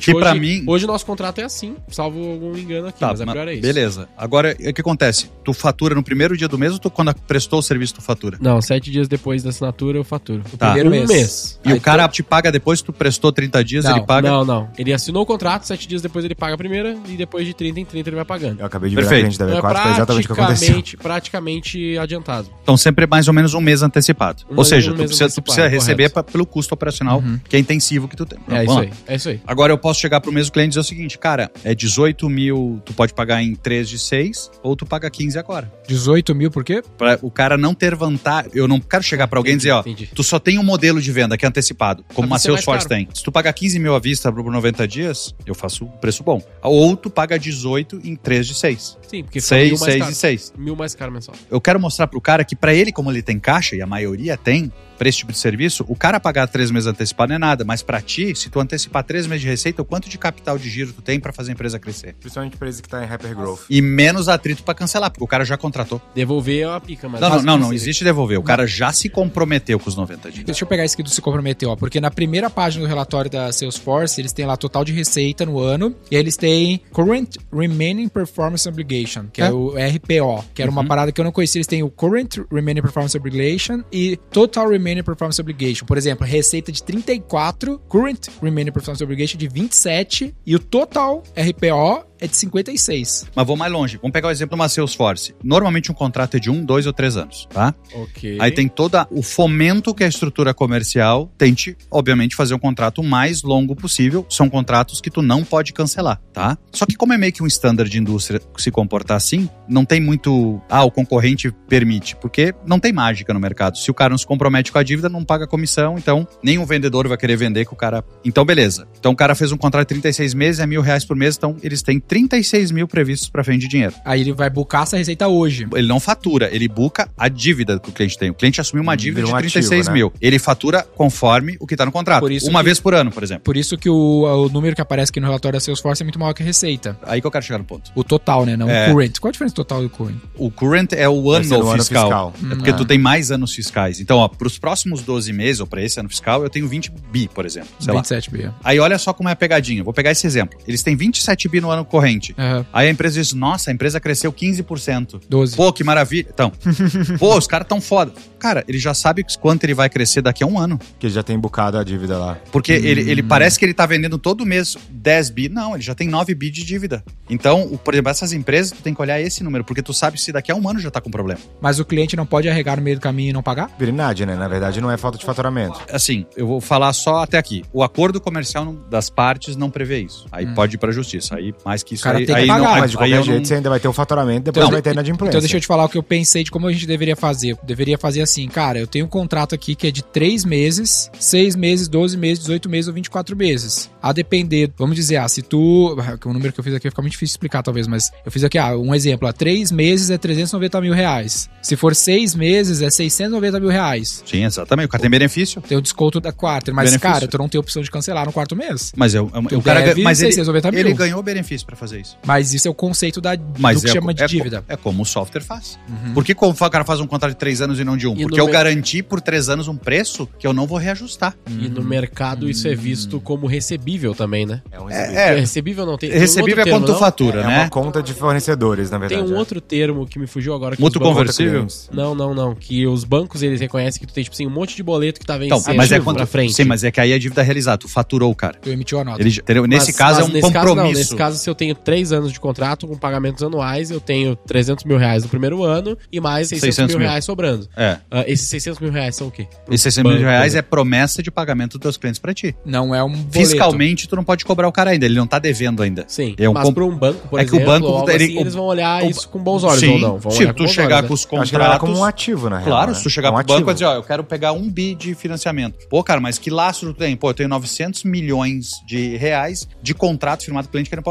mim...
Hoje o nosso contrato é assim, salvo algum engano aqui, mas a pior é isso.
Beleza. Agora, o que acontece? Tu fatura no primeiro dia do mês ou tu, quando prestou o serviço, tu fatura?
Não, 7 dias depois da assinatura eu faturo. O
Tá.
primeiro mês.
E
Aí
o cara te paga depois que tu prestou 30 dias, ele paga...
Não. Ele assinou o contrato, 7 dias depois ele paga a primeira e depois de 30 em 30 ele vai pagando.
Eu acabei de virar
Perfeito.
cliente da
Então
V4, foi exatamente o que aconteceu.
praticamente adiantado.
Então sempre mais ou menos um mês antecipado. Ou seja, tu precisa
antecipado,
receber pelo custo operacional que é intensivo que tu tem.
É isso aí.
Agora eu posso chegar pro mesmo cliente e dizer o seguinte, cara, é 18 mil, tu pode pagar em 3 de 6 ou tu paga 15 agora.
18 mil por quê?
Pra o cara não ter vantagem. Eu não quero chegar pra alguém e dizer, ó, tu só tem um modelo de venda que é antecipado, como uma Salesforce tem. Se tu pagar 15 mil à vista por 90 dias, eu faço um preço bom. Ou tu paga 18 em 3 de 6.
Sim, porque
6, 6 e 6.
1.000 mais caro mensal.
Eu quero mostrar pro cara que pra ele, como ele tem caixa, e a maioria tem, pra esse tipo de serviço, o cara pagar 3 meses antecipado não é nada, mas pra ti, se tu antecipar 3 meses de receita, o quanto de capital de giro tu tem pra fazer a empresa crescer?
Principalmente empresa que tá em hypergrowth.
E menos atrito pra cancelar, porque o cara já contratou.
Devolver é uma pica, mas...
Não existe devolver. O cara já se comprometeu com os 90 dias.
Deixa eu pegar isso aqui do se comprometeu, ó, porque na primeira página do relatório da Salesforce, eles têm lá total de receita no ano, e aí eles têm Current Remaining Performance Obligation, que é o RPO, que era uma parada que eu não conhecia. Eles têm o Current Remaining Performance Obligation e Total Remaining Performance Obligation. Por exemplo, receita de 34, Current Remaining Performance Obligation de 27 e o Total RPO é de 56.
Mas vou mais longe. Vamos pegar o exemplo de uma Salesforce. Normalmente um contrato é de 1, 2 ou 3 anos, tá?
Ok.
Aí tem todo o fomento que a estrutura comercial tente, obviamente, fazer um contrato o mais longo possível. São contratos que tu não pode cancelar, tá? Só que como é meio que um standard de indústria se comportar assim, não tem muito... o concorrente permite, porque não tem mágica no mercado. Se o cara não se compromete com a dívida, não paga comissão, então nenhum vendedor vai querer vender com o cara... Então, beleza. Então o cara fez um contrato de 36 meses, é R$1.000 por mês, então eles têm 36 mil previstos para frente de dinheiro.
Aí ele vai buscar essa receita hoje.
Ele não fatura, ele buca a dívida que o cliente tem. O cliente assumiu uma dívida de 36 mil. Ele fatura conforme o que está no contrato. Uma vez por ano, por exemplo.
Por isso que o número que aparece aqui no relatório da Salesforce é muito maior que a receita.
Aí que eu quero chegar no ponto.
O total, né? Não o current. Qual a diferença do total e do current?
O current é o ano fiscal. É porque tu tem mais anos fiscais. Então, ó, pros próximos 12 meses, ou para esse ano fiscal, eu tenho 20 bi, por exemplo.
27 bi.
Aí olha só como é a pegadinha. Vou pegar esse exemplo. Eles têm 27 bi no ano corrente. Aí a empresa diz, nossa, a empresa cresceu 15%.
12.
Pô, que maravilha. Então, pô, os caras tão foda. Cara, ele já sabe quanto ele vai crescer daqui a um ano.
Que ele já tem bucado a dívida lá.
Porque ele parece que ele tá vendendo todo mês 10 bi. Não, ele já tem 9 bi de dívida. Então, por exemplo, essas empresas, tu tem que olhar esse número, porque tu sabe se daqui a um ano já tá com problema.
Mas o cliente não pode arregar no meio do caminho e não pagar?
Virinade, né? Na verdade, não é falta de faturamento.
Assim, eu vou falar só até aqui. O acordo comercial das partes não prevê isso. Aí pode ir pra justiça. Aí, mais que isso,
cara
aí,
tem que
aí
pagar.
não...
Mas de qualquer jeito, você ainda vai ter o faturamento, depois vai ter inadimplência.
Então deixa eu te falar o que eu pensei de como a gente deveria fazer. Eu deveria fazer assim, cara, eu tenho um contrato aqui que é de 3 meses, 6 meses, 12 meses, 18 meses ou 24 meses. A depender, vamos dizer, se tu... O número que eu fiz aqui fica muito difícil de explicar talvez, mas eu fiz aqui, um exemplo, 3 meses é 390 mil reais. Se for 6 meses é 690 mil reais.
Sim, exatamente. O cara tem benefício.
Tem o desconto da quarta, mas benefício. Cara, tu não tem opção de cancelar no quarto mês.
Mas o cara mas ele ganhou benefício pra fazer isso.
Mas isso é o conceito do que chama de dívida.
É como o software faz. Por que o cara faz um contrato de 3 anos e não de 1? Porque eu garanti por 3 anos um preço que eu não vou reajustar.
E no mercado isso é visto como recebível também, né?
É um recebível.
Recebível não tem.
Recebível é quando tu fatura, né?
É uma conta de fornecedores, na verdade.
Tem um outro termo que me fugiu agora.
Mútuo conversível?
Não. Que os bancos, eles reconhecem que tu tem, tipo assim, um monte de boleto que tá vencendo pra frente.
Sim, mas é que aí a dívida é realizada. Tu faturou o cara.
Tu emitiu a nota.
Nesse caso é um compromisso.
Nesse caso, se eu tenho 3 anos de contrato com pagamentos anuais, eu tenho 300 mil reais no primeiro ano e mais 600 mil reais sobrando. Esses 600 mil reais são o quê?
Esses 600 mil reais é promessa de pagamento dos teus clientes pra ti.
Não é um boleto.
Fiscalmente, tu não pode cobrar o cara ainda. Ele não tá devendo ainda.
Sim, mas pra um banco, por exemplo,
que o banco,
eles vão olhar isso com bons olhos ou não.
Se tu chegar com os contratos...
Acho que como um ativo, na real.
Claro, se tu chegar pro banco e dizer, eu quero pegar 1 bi de financiamento. Pô, cara, mas que lastro tu tem? Pô, eu tenho 900 milhões de reais de contrato firmado com o cliente que não pode cancelar. O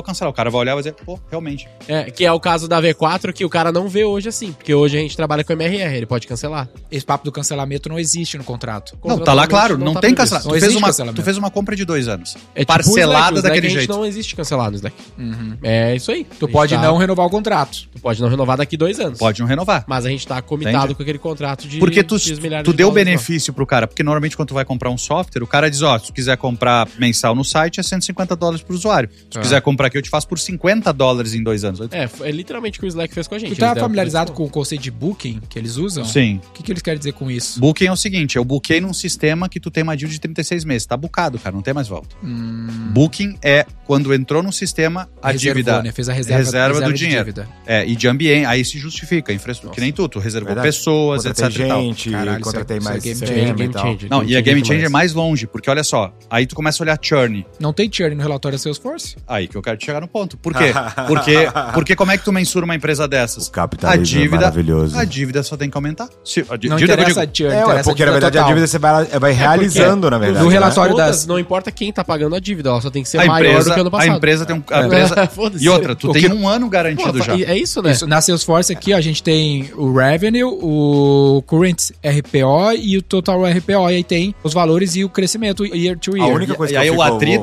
cara vai olhar e vai dizer, pô, realmente.
Que é o caso da V4, que o cara não vê hoje assim, porque hoje a gente trabalha com MRR, ele pode cancelar.
Esse papo do cancelamento não existe no contrato.
Não, tá lá claro, não tem cancelamento.
Cancelamento.
Tu fez uma compra de 2 anos.
É
parcelada
tipo
daquele
a gente
jeito.
não existe cancelar no Slack. É isso aí.
Tu pode não renovar o contrato.
Tu pode não renovar daqui 2 anos.
Pode não renovar.
Mas a gente tá comitado com aquele contrato de
Porque tu
X milhares
deu
de dólares
benefício pro cara. Porque normalmente quando tu vai comprar um software, o cara diz, se tu quiser comprar mensal no site, é $150 pro usuário. Se tu quiser comprar aqui, eu te faço por $50 em 2 anos.
É literalmente o que o Slack fez com a gente.
Tu tá familiarizado com o conceito de booking que eles usam?
Sim.
O que eles querem dizer com isso?
Booking é o seguinte, eu bookei num sistema que tu tem uma dívida de 36 meses. Tá bookado, cara, não tem mais volta. Booking é quando entrou no sistema, a
Reservou,
dívida...
né? Fez a reserva
do
de
dinheiro.
dívida.
E de ambiente, aí se justifica, infraestrutura, que nem tu reservou
Verdade.
pessoas,
Contratei
etc e tal.
gente,
Caralho,
contratei
isso é
mais
game
sistema
changer.
e tal.
Game changer.
Não, e a Game Changer é
demais.
mais longe, porque olha só, aí tu começa a olhar churn.
Não tem churn no relatório da Salesforce?
Aí que eu quero te chegar no ponto. Por quê? Porque como é que tu mensura uma empresa dessas?
O capitalismo é maravilhoso.
A dívida só tem que aumentar.
Não interessa a churn, interessa
porque na verdade
total.
a dívida você vai realizando, na verdade.
no
né?
relatório
Contas,
das...
não importa quem tá pagando a dívida, ela só tem que ser
A
maior
empresa,
do que ano
a
passado.
empresa tem
Foda-se.
E outra, tu
O
tem
que-
1 ano garantido já.
É isso, né?
Isso, na Salesforce aqui, ó, a gente tem o Revenue, o Current RPO e o Total RPO. E aí tem os valores e o crescimento year to year.
A única coisa
E
que
aí
eu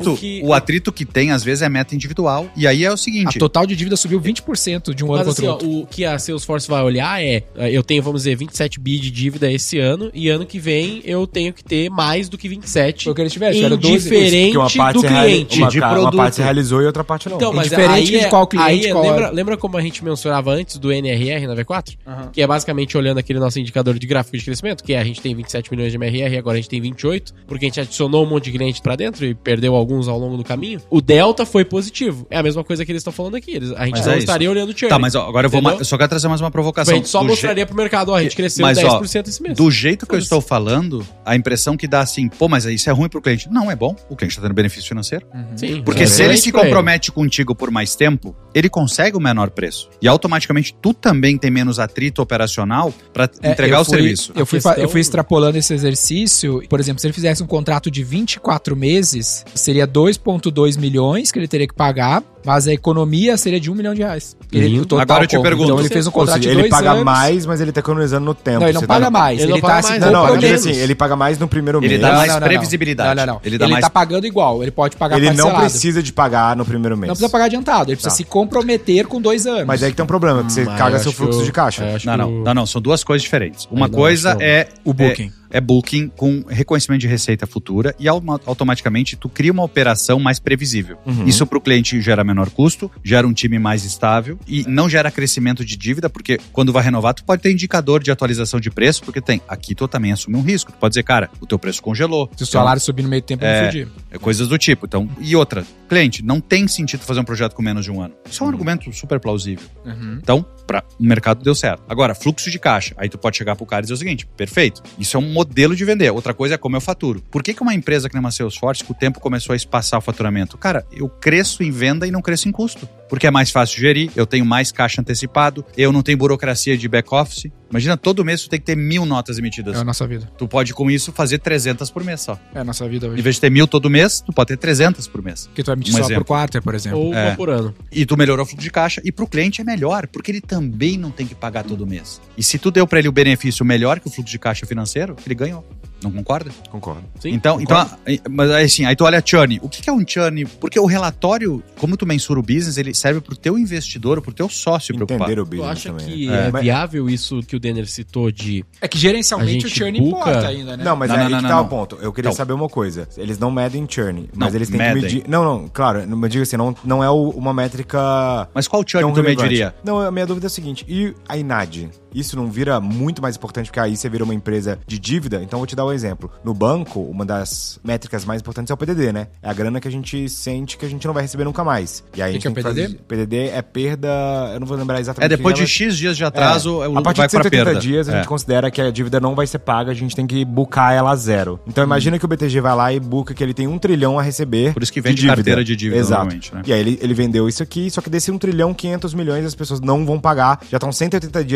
o atrito que tem, às vezes, é meta individual. E aí é o
A
seguinte...
total de dívida subiu 20% de um ano
Mas
contra
assim,
o
ó,
outro.
o que a Salesforce vai olhar eu tenho, vamos dizer, 27 bi de dívida esse ano, e ano que vem eu tenho que ter mais do que 27.
Foi o que eles tiveram, tiveram 12.
Indiferente
porque uma parte
do
se reali-
cliente.
de
uma
produto.
parte se realizou e outra parte não.
Então, mas
Indiferente
aí
de qual cliente, qual
lembra como a gente mensurava antes do NRR na V4? Que é basicamente olhando aquele nosso indicador de gráfico de crescimento, que a gente tem 27 milhões de MRR, agora a gente tem 28, porque a gente adicionou um monte de clientes pra dentro e perdeu alguns ao longo do caminho. O delta foi positivo. É a mesma coisa que eles estão falando aqui. A gente
Mas
não
é
estaria olhando o churn.
Tá, mas ó, agora
Entendeu?
eu só quero trazer mais uma
A
provocação.
gente só
Do
mostraria pro mercado, a gente cresceu
Mas,
10% esse mês.
Do jeito que eu
Foda-se.
estou falando, a impressão que dá assim, pô, mas isso é ruim pro cliente. Não, é bom. O cliente tá tendo benefício financeiro.
Sim,
Porque
é
se ele
excelente
se
pra
compromete contigo por mais tempo, ele consegue o menor preço. E automaticamente tu também tem menos atrito operacional pra entregar o serviço.
Eu fui
questão-
extrapolando esse exercício. Por exemplo, se ele fizesse um contrato de 24 meses, seria 2,2 milhões que ele teria que pagar, mas a economia seria de R$1 milhão.
Lindo.
O total
Agora eu te
compra.
pergunto,
Então ele fez um
Ou
contrato
seja,
de
ele
2
paga
anos.
mais, mas ele tá economizando no tempo.
Não, ele não
Você
paga
tá...
mais.
Ele não
Ele
paga
tá
mais,
se
Não, eu
compromete.
digo assim, ele paga mais no primeiro
Ele
mês.
dá mais
Não.
previsibilidade.
Não.
Ele
Ele,
dá mais-
tá pagando igual. Ele pode pagar
Ele não
parcelado.
precisa de pagar no primeiro mês.
Não precisa pagar adiantado. Ele precisa
Tá.
se comprometer com 2 anos.
Mas aí que tem um problema, que você
Mas
caga
eu
seu
acho
fluxo
que
de caixa.
eu acho
Não. São duas coisas diferentes. Uma
não,
coisa
acho que
é
o booking.
É booking com reconhecimento de receita futura e automaticamente tu cria uma operação mais previsível. Isso pro cliente gera menor custo, gera um time mais estável e não gera crescimento de dívida, porque quando vai renovar tu pode ter indicador de atualização de preço, porque aqui tu também assume um risco. Tu pode dizer, cara, o teu preço congelou.
Se o salário subir no meio do tempo, eu me fudi.
Coisas do tipo. Então, e outra, cliente, não tem sentido fazer um projeto com menos de 1 ano. Isso é um argumento super plausível. Então, o mercado deu certo. Agora, fluxo de caixa. Aí tu pode chegar pro cara e dizer o seguinte, perfeito, isso é um modelo de vender. Outra coisa é como eu faturo. Por que uma empresa que nem uma Salesforce, com o tempo começou a espaçar o faturamento? Cara, eu cresço em venda e não cresço em custo. Porque é mais fácil gerir, eu tenho mais caixa antecipado, eu não tenho burocracia de back-office. Imagina, todo mês tu tem que ter 1.000 notas emitidas.
É a nossa vida.
Tu pode, com isso, fazer 300 por mês só.
É a nossa vida
Em
hoje.
vez de ter 1.000 todo mês, tu pode ter 300 por mês.
Porque tu vai emitir
Um
só
exemplo.
por quarter, por exemplo.
Ou uma por ano.
E tu melhorou o fluxo de caixa. E pro cliente é melhor, porque ele também não tem que pagar todo mês. E se tu deu pra ele o benefício melhor que o fluxo de caixa financeiro, ele ganhou. Não concorda?
Concordo.
Sim,
Então, mas assim, aí tu olha churn. O que é um churn? Porque o relatório, como tu mensura o business, ele serve pro teu investidor, pro teu sócio preocupado.
Entender o
Tu
business
acha
também.
que
né?
é
Mas-
viável isso que o Denner citou de...
É que gerencialmente
A
o
gente
churn
buca-
importa ainda, né?
Não, mas
Não,
aí
não,
que
não,
tá
não.
o ponto. Eu queria
Então.
saber uma coisa. Eles não medem churn, mas
Não,
eles têm que
medem.
medir... Não, claro, mas diga assim, não é uma métrica...
Mas qual churn
tão
tu
relevante.
mediria?
Não, a minha dúvida é a seguinte, e a INAD? Isso não vira muito mais importante, porque aí você vira uma empresa de dívida? Então, eu vou te dar um exemplo. No banco, uma das métricas mais importantes é o PDD, né? É a grana que a gente sente que a gente não vai receber nunca mais. E aí a gente
que é o
tem
PDD?
fazer... PDD é perda... Eu não vou lembrar exatamente.
É depois
o que
de X dias de atraso,
a partir
vai
de
pra
180
perda.
dias, a gente considera que a dívida não vai ser paga, a gente tem que bucar ela a zero. Então, imagina que o BTG vai lá e buca que ele tem 1 trilhão a receber.
Por isso que vende
de dívida.
carteira de dívida,
Exato.
normalmente, né?
E aí ele vendeu isso aqui, só que desse 1 trilhão, 500 milhões, as pessoas não vão pagar, já estão 180 dias sem pagar.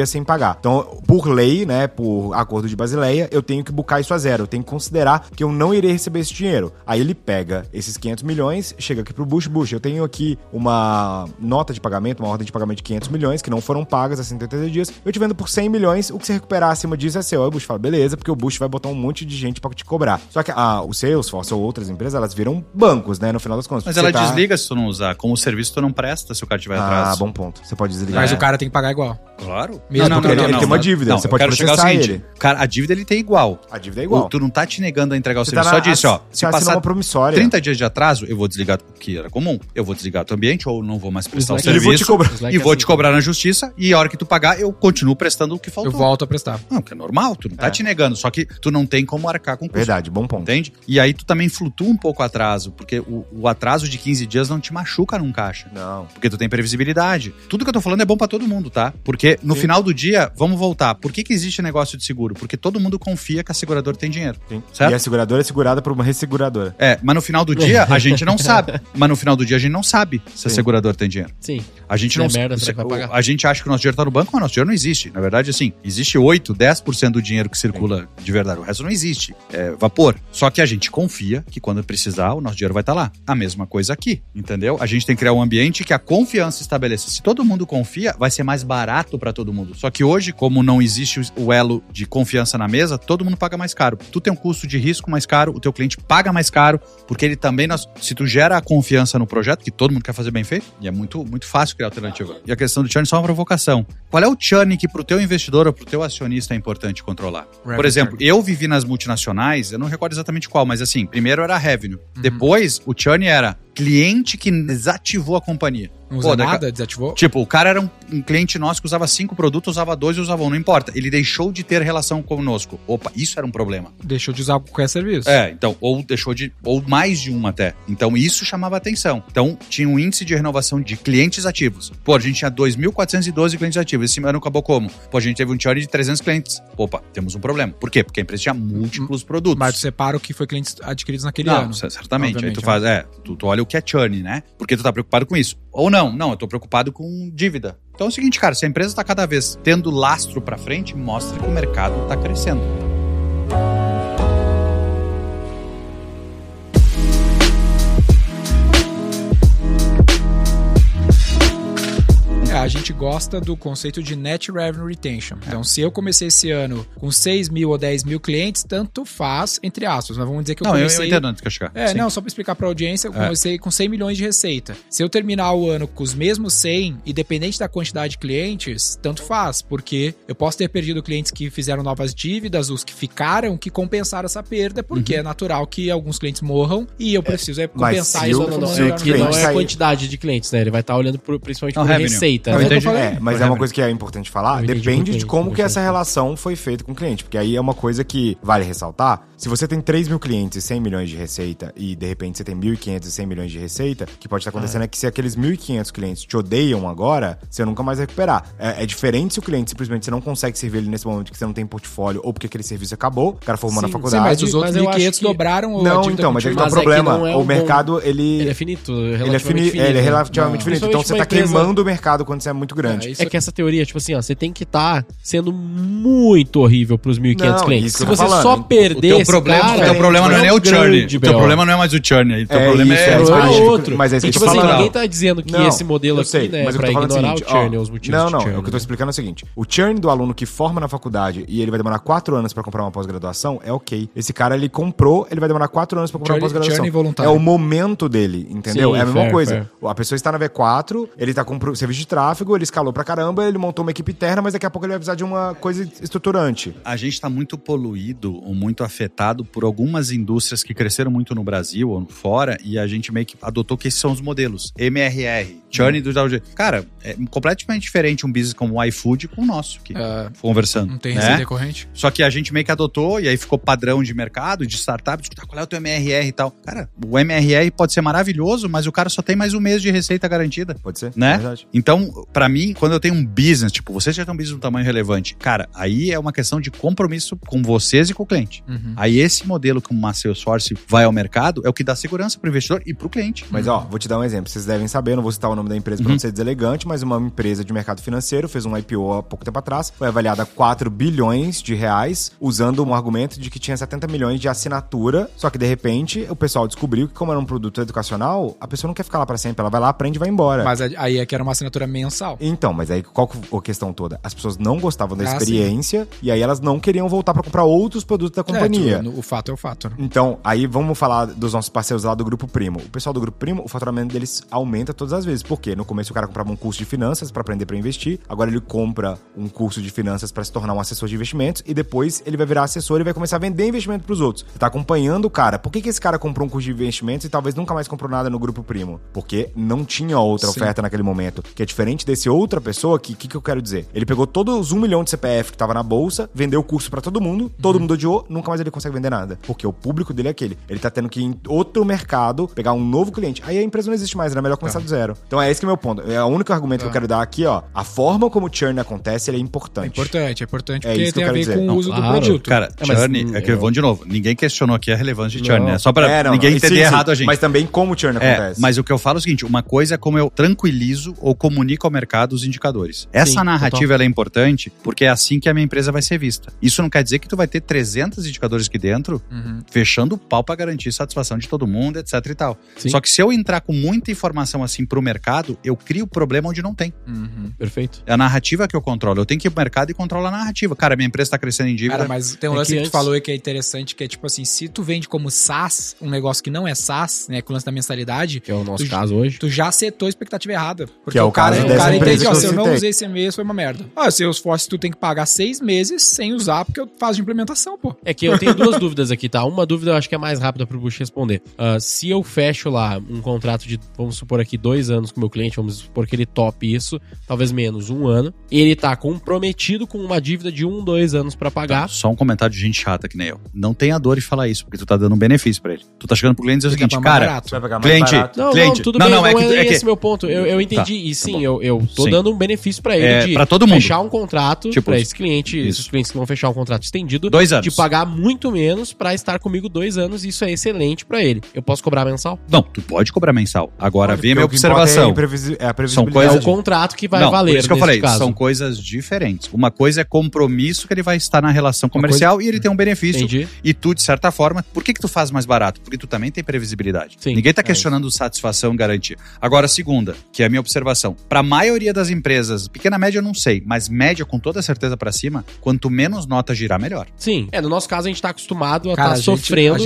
pagar. Então, por lei, né, por acordo de Basileia, eu tenho que bucar isso a zero. Eu tenho que considerar que eu não irei receber esse dinheiro. Aí ele pega esses 500 milhões, chega aqui pro Bush, eu tenho aqui uma nota de pagamento, uma ordem de pagamento de 500 milhões que não foram pagas há 180 dias. Eu te vendo por 100 milhões, o que você recuperar acima disso é seu. Aí o Bush fala, beleza, porque o Bush vai botar um monte de gente pra te cobrar. Só que o Salesforce ou outras empresas, elas viram bancos, né, no final das contas.
Mas ela desliga se tu não usar. Como serviço tu não presta se o cara tiver atrás.
Bom ponto. Você pode desligar.
Mas o cara tem que pagar igual.
Claro.
Não, ele tem uma dívida. Você pode processar ele.
Cara, a dívida ele tem igual.
A dívida é igual.
Tu não tá te negando a entregar o serviço. Só disse,
se passar uma promissória.
30 dias de atraso, eu vou desligar, que era comum. Eu vou desligar o teu ambiente ou não vou mais prestar o serviço. E vou te cobrar na justiça. E a hora que tu pagar, eu continuo prestando o que faltou.
Eu volto a prestar.
Não, que é normal. Tu não tá te negando. Só que tu não tem como arcar com custo.
Verdade, bom ponto.
Entende? E aí tu também flutua um pouco o atraso. Porque o atraso de 15 dias não te machuca num caixa.
Não.
Porque tu tem previsibilidade. Tudo que eu tô falando é bom pra todo mundo, tá? Porque no final do dia, vamos voltar. Por que existe negócio de seguro? Porque todo mundo confia que a seguradora tem dinheiro.
Sim.
Certo?
E a seguradora é segurada por uma resseguradora.
Mas no final do dia, a gente não sabe. Mas no final do dia, a gente não sabe se a seguradora tem dinheiro.
Sim.
A gente não
merda, será que vai pagar?
A gente acha que o nosso dinheiro tá no banco, mas o nosso dinheiro não existe. Na verdade, assim, existe 8, 10% do dinheiro que circula de verdade. O resto não existe. É vapor. Só que a gente confia que quando precisar, o nosso dinheiro vai estar lá. A mesma coisa aqui, entendeu? A gente tem que criar um ambiente que a confiança estabeleça. Se todo mundo confia, vai ser mais barato pra todo mundo. Só que hoje, como não existe o elo de confiança na mesa, todo mundo paga mais caro. Tu tem um custo de risco mais caro, o teu cliente paga mais caro, porque ele também, se tu gera a confiança no projeto, que todo mundo quer fazer bem feito, e é muito, muito fácil criar alternativa. E a questão do churn é só uma provocação. Qual é o churn que pro teu investidor ou pro teu acionista é importante controlar? Por exemplo, eu vivi nas multinacionais, eu não recordo exatamente qual, mas assim, primeiro era revenue. Depois, o churn era cliente que desativou a companhia.
Não usa nada? Desativou?
Tipo, o cara era um cliente nosso que usava 5 produtos, usava 2 e usava 1. Não importa. Ele deixou de ter relação conosco. Opa, isso era um problema.
Deixou de usar qualquer serviço.
Então, ou mais de um até. Então, isso chamava atenção. Então, tinha um índice de renovação de clientes ativos. Pô, a gente tinha 2.412 clientes ativos. Esse ano acabou como? Pô, a gente teve um churn de 300 clientes. Opa, temos um problema. Por quê? Porque a empresa tinha múltiplos produtos.
Mas tu separa o que foi clientes adquiridos naquele ano.
Certamente. Aí tu faz, tu olha o que é churn, né? Porque tu tá preocupado com isso. Ou não, eu tô preocupado com dívida. Então é o seguinte, cara, se a empresa tá cada vez tendo lastro pra frente, mostra que o mercado tá crescendo.
A gente gosta do conceito de Net Revenue Retention. Então, se eu comecei esse ano com 6 mil ou 10 mil clientes, tanto faz, entre aspas. Mas vamos dizer que eu comecei...
eu entendo onde que eu chegar.
Não, só para explicar para a audiência, eu comecei com 100 milhões de receita. Se eu terminar o ano com os mesmos 100, independente da quantidade de clientes, tanto faz, porque eu posso ter perdido clientes que fizeram novas dívidas, os que ficaram, que compensaram essa perda, porque é natural que alguns clientes morram e eu preciso compensar isso.
Não é a quantidade de clientes, né? Ele vai estar olhando principalmente por receita.
Mas é uma coisa que é importante falar, depende de como que essa relação foi feita com o cliente, porque aí é uma coisa que vale ressaltar. Se você tem 3 mil clientes e 100 milhões de receita e de repente você tem 1.500 e 100 milhões de receita, o que pode estar acontecendo é que se aqueles 1.500 clientes te odeiam agora, você nunca mais vai recuperar. É diferente se o cliente simplesmente você não consegue servir ele nesse momento que você não tem portfólio ou porque aquele serviço acabou, o cara formou na faculdade.
Sim, mas os outros 1.500 dobraram
não, então, mas ele tem um problema. O mercado, ele é finito, ele é relativamente finito. Então você tá queimando o mercado quando você é muito grande.
É que essa teoria, tipo assim, ó, você tem que estar sendo muito horrível pros 1.500 clientes. Se você só perder
o teu problema não é nem o churn. O teu problema não é mais o churn. O teu problema é
outro.
Mas é isso que eu tô
falando.
falando.
Ninguém tá dizendo que esse modelo aqui, né, pra ignorar o churn, os motivos de churn.
O que eu tô explicando é o seguinte. O churn do aluno que forma na faculdade e ele vai demorar 4 anos pra comprar uma pós-graduação é ok. Esse cara, ele comprou, ele vai demorar 4 anos pra comprar uma pós-graduação. É o momento dele, entendeu? É a mesma coisa. A pessoa está na V4, ele tá com serviço de tráfego, ele escalou pra caramba, ele montou uma equipe interna, mas daqui a pouco ele vai precisar de uma coisa estruturante.
A gente tá muito poluído ou muito afetado por algumas indústrias que cresceram muito no Brasil ou fora e a gente meio que adotou que esses são os modelos. MRR, churn do... Cara, é completamente diferente um business como o iFood com o nosso, que conversando.
Não tem receita recorrente.
Só que a gente meio que adotou e aí ficou padrão de mercado, de startup, de qual é o teu MRR e tal. Cara, o MRR pode ser maravilhoso, mas o cara só tem mais um mês de receita garantida.
Pode ser,
né?
Verdade.
Então, pra mim, quando eu tenho um business, tipo, vocês já têm um business de um tamanho relevante, cara, aí é uma questão de compromisso com vocês e com o cliente. Aí esse modelo como uma Salesforce vai ao mercado é o que dá segurança pro investidor e pro cliente.
Mas vou te dar um exemplo. Vocês devem saber, eu não vou citar o nome da empresa pra não ser deselegante, mas uma empresa de mercado financeiro fez um IPO há pouco tempo atrás, foi avaliada a 4 bilhões de reais, usando um argumento de que tinha 70 milhões de assinatura, só que de repente o pessoal descobriu que como era um produto educacional, a pessoa não quer ficar lá pra sempre, ela vai lá, aprende e vai embora.
Mas aí é que era uma assinatura mensal.
Então, mas aí qual que a questão toda? As pessoas não gostavam da experiência e aí elas não queriam voltar pra comprar outros produtos da companhia.
O fato é o fato. Né?
Então, aí vamos falar dos nossos parceiros lá do Grupo Primo. O pessoal do Grupo Primo, o faturamento deles aumenta todas as vezes. Por quê? No começo o cara comprava um curso de finanças pra aprender pra investir, agora ele compra um curso de finanças pra se tornar um assessor de investimentos e depois ele vai virar assessor e vai começar a vender investimento pros outros. Você tá acompanhando o cara. Por que esse cara comprou um curso de investimentos e talvez nunca mais comprou nada no Grupo Primo? Porque não tinha outra oferta naquele momento. Que é diferente desse outra pessoa que eu quero dizer? Ele pegou todos os 1 milhão de CPF que tava na bolsa, vendeu o curso pra todo mundo odiou, nunca mais ele consegue vender nada. Porque o público dele é aquele. Ele tá tendo que ir em outro mercado, pegar um novo cliente. Aí a empresa não existe mais, era melhor começar do zero. Então é esse que é o meu ponto. É o único argumento que eu quero dar aqui, ó. A forma como o churn acontece, ele é importante.
É importante porque
isso
tem a ver
dizer.
com o uso do produto.
Cara, churn, é que vamos de novo. Ninguém questionou aqui a relevância de churn, né? Só pra ninguém entender errado a gente.
Mas também como o churn acontece.
Mas o que eu falo é o seguinte, uma coisa é como eu tranquilizo ou comunico ao mercado os indicadores. Essa narrativa ela é importante porque é assim que a minha empresa vai ser vista. Isso não quer dizer que tu vai ter 300 indicadores aqui dentro, fechando o pau pra garantir satisfação de todo mundo, etc e tal.
Sim.
Só que se eu entrar com muita informação assim pro mercado, eu crio problema onde não tem.
Perfeito.
É a narrativa que eu controlo. Eu tenho que ir pro mercado e controlar a narrativa. Cara, minha empresa tá crescendo em dívida.
Cara, mas tem um lance que tu falou aí que é interessante, que é tipo assim, se tu vende como SaaS, um negócio que não é SaaS, né, com o lance da mensalidade...
Que é o nosso caso hoje.
Tu já setou a expectativa errada. Porque
que é o caso dessa empresa
entende,
que
se eu não usei esse mês, foi uma merda. Salesforce tu tem que pagar 6 meses sem usar, porque eu faço de implementação, pô.
É que eu tenho duas dúvidas aqui, tá? Uma dúvida eu acho que é mais rápida pro Bush responder. Se eu fecho lá um contrato de, vamos supor aqui, 2 anos com o meu cliente, vamos supor que ele tope isso, talvez menos, 1 ano, ele tá comprometido com uma dívida de 2 anos pra pagar.
Só um comentário de gente chata que nem eu. Não tenha dor de falar isso, porque tu tá dando um benefício pra ele. Tu tá chegando pro cliente e dizer o seguinte, cara, cliente,
tudo bem, não é esse meu ponto. Eu entendi, e sim, eu tô dando um benefício pra ele de
pra todo mundo.
fechar um contrato tipo, pra esse cliente, esses clientes que vão fechar um contrato estendido,
2 anos.
de pagar muito menos pra estar comigo 2 anos, e isso é excelente pra ele. Eu posso cobrar mensal?
Não, tu pode cobrar mensal. Agora, vem a minha observação.
É a previsibilidade.
É o contrato que vai valer.
Por isso que eu falei,
caso.
são coisas diferentes. Uma coisa é compromisso que ele vai estar na relação comercial e ele tem um benefício.
Entendi.
E tu, de certa forma, por que tu faz mais barato? Porque tu também tem previsibilidade.
Sim,
ninguém tá questionando satisfação e garantia. Agora, segunda, que é a minha observação. Pra maioria das empresas, pequena média eu não sei, mas média com toda certeza pra cima, quanto menos nota girar, melhor.
Sim. No nosso caso a gente tá acostumado a estar sofrendo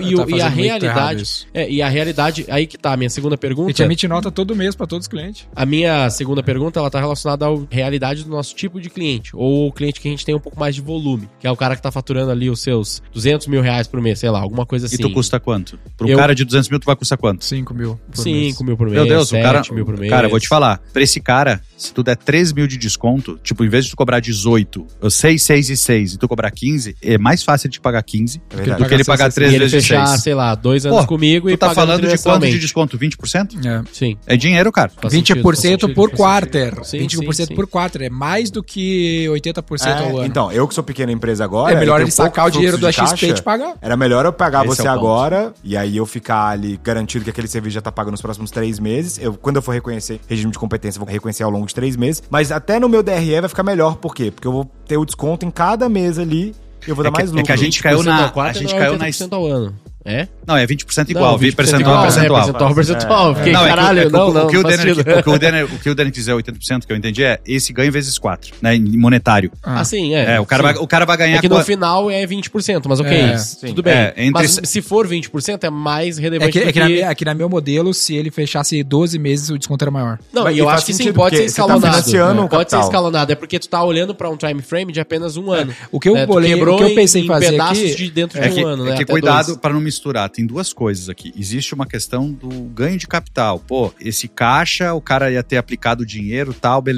e a realidade... e a realidade... Aí que tá a minha segunda pergunta.
A gente emite nota todo mês pra todos os clientes.
A minha segunda pergunta, ela tá relacionada à realidade do nosso tipo de cliente, ou o cliente que a gente tem um pouco mais de volume, que é o cara que tá faturando ali os seus 200 mil reais por mês, sei lá, alguma coisa assim.
E tu custa quanto? Pro cara de 200 mil, tu vai custar quanto?
5 mil por mês.
5 mil por mês,
Meu Deus,
7 mil por mês.
Cara, eu vou te falar, pra esse cara, se tu der 3 mil de desconto, tipo, em vez de tu cobrar 18, 6, 6 e 6, e tu cobrar 15, é mais fácil de pagar 15 do que ele pagar 3 vezes 6.
Ele fechar, sei lá, 2 anos comigo e
tu tá
pagando
falando de quanto de desconto? 20%?
É.
Sim.
É dinheiro, cara.
20% por quarter.
20%
por quarter. É mais do que 80% ao ano.
Então, eu que sou pequena empresa agora...
É melhor ele sacar o dinheiro do XP e te pagar.
Era melhor eu pagar
Esse
você
é o
agora, e aí eu ficar ali garantido que aquele serviço já tá pago nos próximos 3 meses. Quando eu for reconhecer regime de competência, eu vou reconhecer ao longo de 3 meses. Mas até no meu DRE vai ficar melhor. Por quê? Porque eu vou ter o desconto em cada mês ali e eu vou dar mais lucro.
É que a gente caiu na...
A gente caiu na... ao ano. É?
Não, é 20% igual, 20% percentual.
Percentual. Fiquei, caralho,
o que o Dani quiser 80%, que eu entendi, é esse ganho vezes 4, né, em monetário.
Sim,
o cara vai ganhar...
É que no final é 20%, mas ok, tudo bem. Mas se for 20%, é mais relevante do que...
É que na meu modelo, se ele fechasse 12 meses, o desconto era maior.
Não, e eu acho que sim, pode ser escalonado.
Pode
ser escalonado, é porque tu tá olhando pra um time frame de apenas 1 ano.
O que eu pensei em fazer aqui...
de dentro de 1 ano, né?
É que cuidado pra não misturar. Tem 2 coisas aqui. Existe uma questão do ganho de capital. Pô, esse caixa, o cara ia ter aplicado dinheiro, tal, beleza.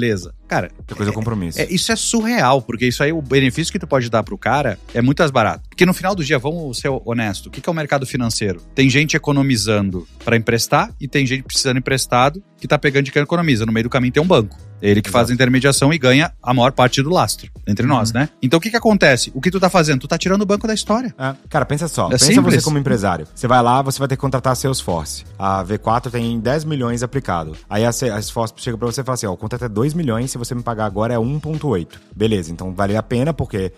Cara,
Que coisa é o compromisso.
isso é surreal, porque isso aí, o benefício que tu pode dar pro cara é muito mais barato. Porque no final do dia, vamos ser honesto, o que é o mercado financeiro? Tem gente economizando para emprestar e tem gente precisando emprestado que tá pegando de quem economiza. No meio do caminho tem um banco. Ele que faz a intermediação e ganha a maior parte do lastro entre nós, né? Então o que acontece? O que tu tá fazendo? Tu tá tirando o banco da história.
Cara, pensa só. Pensa
simples.
você como empresário. Você vai lá, você vai ter que contratar a Salesforce. A V4 tem 10 milhões aplicado. Aí a Salesforce chega pra você e fala assim, ó, o contrato é 2 milhões, se você me pagar agora é 1,8. Beleza, então vale a pena porque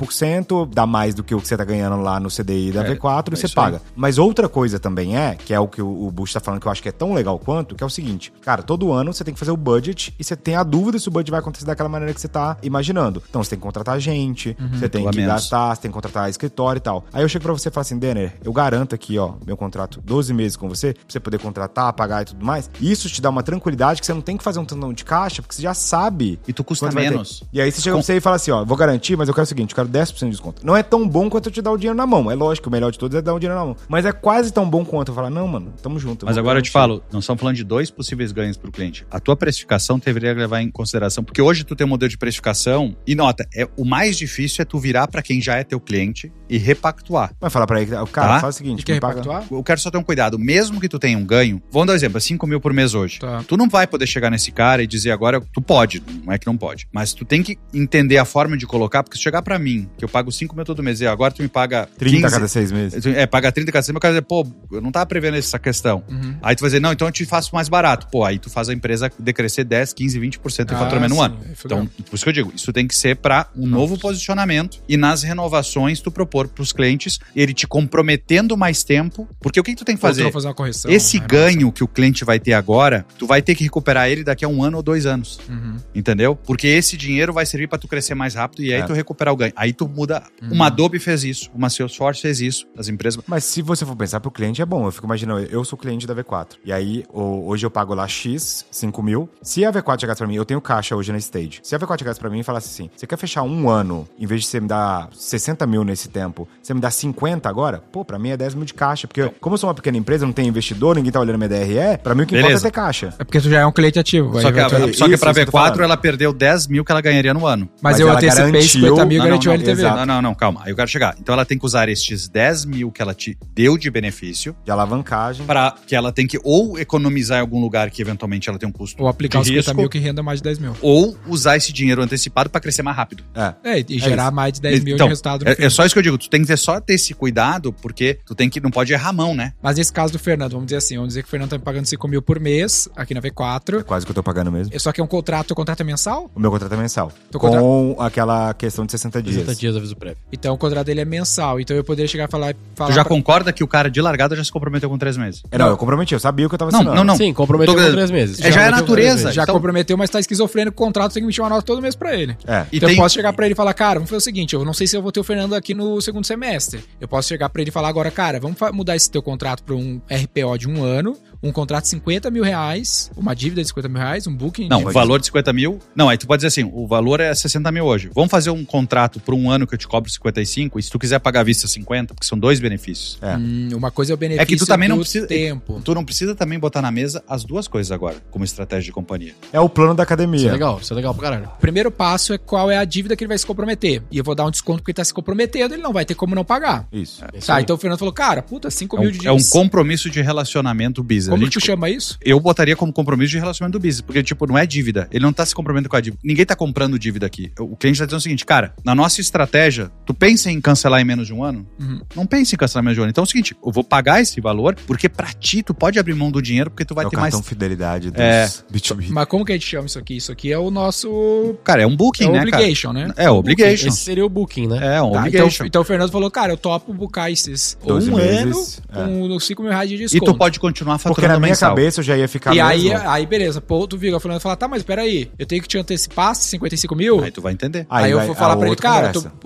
20% dá mais do que o que você tá ganhando lá no CDI da V4 e você paga. Mas outra coisa também que é o que o Bush tá falando, que eu acho que é tão legal quanto, que é o seguinte, cara, todo ano você tem que fazer o budget e você tem a dúvida se o budget vai acontecer daquela maneira que você tá imaginando. Então você tem que contratar gente, você tem que gastar, você tem que contratar escritório e tal. Aí eu chego pra você e falo assim, Denner, eu garanto aqui, ó, meu contrato 12 meses com você, pra você poder contratar, pagar e tudo mais. Isso te dá uma tranquilidade que você não tem que fazer um tantão de caixa, porque você já sabe.
E tu custa menos.
E aí você chega pra você e fala assim, ó, vou garantir, mas eu quero o seguinte, eu quero 10% de desconto. Não é tão bom quanto eu te dar o dinheiro na mão. É lógico, o melhor de todos é dar o dinheiro na mão. Mas é quase tão bom quanto eu falar, não, mano, tamo junto.
Mas agora eu te falo, nós estamos falando de 2 possíveis ganhos pro cliente. A tua precificação deveria levar em consideração, porque hoje tu tem um modelo de precificação, e nota, o mais difícil é tu virar pra quem já é teu cliente e repactuar.
Vai falar pra ele, cara, faz o seguinte,
quer
me paga...
repactuar?
Eu quero só ter um cuidado, mesmo que tu tenha um ganho, vamos dar um exemplo, 5 mil por mês hoje.
Tá.
Tu não vai poder chegar nesse cara e dizer agora, tu pode, não é que não pode, mas tu tem que entender a forma de colocar, porque se chegar pra mim, que eu pago 5 mil todo mês e agora tu me paga
30 a cada 6 meses.
Paga 30 a cada 6 meses, eu quero dizer, pô, eu não tava prevendo essa questão. Aí tu vai dizer, não, então eu te faço mais barato. Pô, aí tu faz a empresa decrescer 10, 15, 20% do faturamento no ano. Então, por isso que eu digo, isso tem que ser para um novo posicionamento e nas renovações tu propor pros clientes, ele te comprometendo mais tempo, porque o que tu tem que fazer?
Fazer uma correção.
Esse ganho que o cliente vai ter agora, tu vai ter que recuperar ele daqui a 1 ano ou 2 anos. Entendeu? Porque esse dinheiro vai servir para tu crescer mais rápido e aí tu recuperar o ganho. Aí tu muda. Uma Adobe fez isso, uma Salesforce fez isso, as empresas...
Mas se você for pensar pro cliente é bom. Eu fico imaginando, eu sou cliente da V4. E aí, hoje eu pago lá X, 5 mil. Se a V4 chegasse pra mim, eu tenho caixa hoje na Stage. Se a V4 chegasse pra mim e falasse assim, você quer fechar 1 ano, em vez de você me dar 60 mil nesse tempo, você me dá 50 agora? Pô, pra mim é 10 mil de caixa. Porque como eu sou uma pequena empresa, não tenho investidor, ninguém tá olhando minha DRE, pra mim o que importa é ter caixa.
É porque tu já é um cliente ativo.
Só que pra
isso
V4 ela perdeu 10 mil que ela ganharia no ano.
Mas eu
ela
antecipei 50 mil e garantiu a LTV.
Não, calma. Aí eu quero chegar. Então ela tem que usar estes 10 mil que ela te deu de benefício.
De alavancagem.
Pra que ela tem que ou economizar em algum lugar que eventualmente ela tem um custo
ou aplicar os 50
risco,
mil que renda mais de 10 mil.
Ou usar esse dinheiro antecipado pra crescer mais rápido.
E gerar mais de 10 mil
então,
de resultado.
É só isso que eu digo. Tu tem que só ter esse cuidado, porque tu tem que não pode errar a mão, né?
Mas nesse caso do Fernando, vamos dizer assim, vamos dizer que o Fernando tá me pagando 5 mil por mês, aqui na V4.
É quase que eu tô pagando mesmo.
Só que é um contrato, o contrato é mensal?
O meu contrato é mensal. Com aquela questão de 60 dias.
60 dias aviso prévio.
Então o contrato dele é mensal. Então eu poderia chegar e falar
Tu já concorda que o cara de largada já se comprometeu com 3 meses?
Não, eu comprometi, eu sabia o que eu tava assinando.
Não.
Sim, comprometeu com 3 meses.
Já é a natureza.
Já
então...
comprometeu, mas tá esquizofrênico o contrato, tem que emitir uma nota todo mês pra ele. Então eu posso chegar pra ele e falar, cara, vamos fazer o seguinte, eu não sei se eu vou ter o Fernando aqui no segundo semestre. Eu posso chegar pra ele e falar agora, cara, vamos mudar esse teu contrato pra um RPO de 1 ano, um contrato de 50 mil reais, uma dívida de 50 mil reais, um booking...
Não, o valor de 50 mil... Não, aí tu pode dizer assim, o valor é 60 mil hoje. Vamos fazer um contrato por 1 ano que eu te cobro 55, e se tu quiser pagar à vista 50, porque são 2 benefícios.
Uma coisa é o benefício
é que tu também não precisa,
tempo.
Tu não precisa também botar na mesa as duas coisas agora, como estratégia de companhia.
É o plano da academia.
Isso é legal pra caralho.
O primeiro passo é qual é a dívida que ele vai se comprometer. E eu vou dar um desconto porque ele tá se comprometendo, ele não vai ter como não pagar.
Isso.
Então o Fernando falou, cara, puta, 5 mil de
dívidas. É um compromisso de relacionamento business.
Como que tu chama isso?
Eu botaria como compromisso de relacionamento do business, porque, tipo, não é dívida. Ele não tá se comprometendo com a dívida. Ninguém tá comprando dívida aqui. O cliente tá dizendo o seguinte, cara, na nossa estratégia, tu pensa em cancelar em menos de 1 ano? Não pensa em cancelar em menos de 1 ano. Então é o seguinte, eu vou pagar esse valor, porque pra ti, tu pode abrir mão do dinheiro, porque tu vai ter mais...
É o cartão fidelidade dos B2B.
Mas como que a gente chama isso aqui? Isso aqui é o nosso...
Cara, é um booking, né,
obligation,
cara?
Né?
É, obligation.
Esse seria o booking, né?
É, um obligation.
Então o Fernando falou, cara, eu topo boocar esses
12 meses,
ano com 5 mil reais de desconto.
E tu pode continuar faturando
porque na minha
mensal.
cabeça eu já ia ficar
e aí, beleza, pô, tu viu, o Fernando fala, tá, mas peraí, eu tenho que te antecipar 55 mil?
Aí tu vai entender.
Aí eu vou falar pra ele, cara,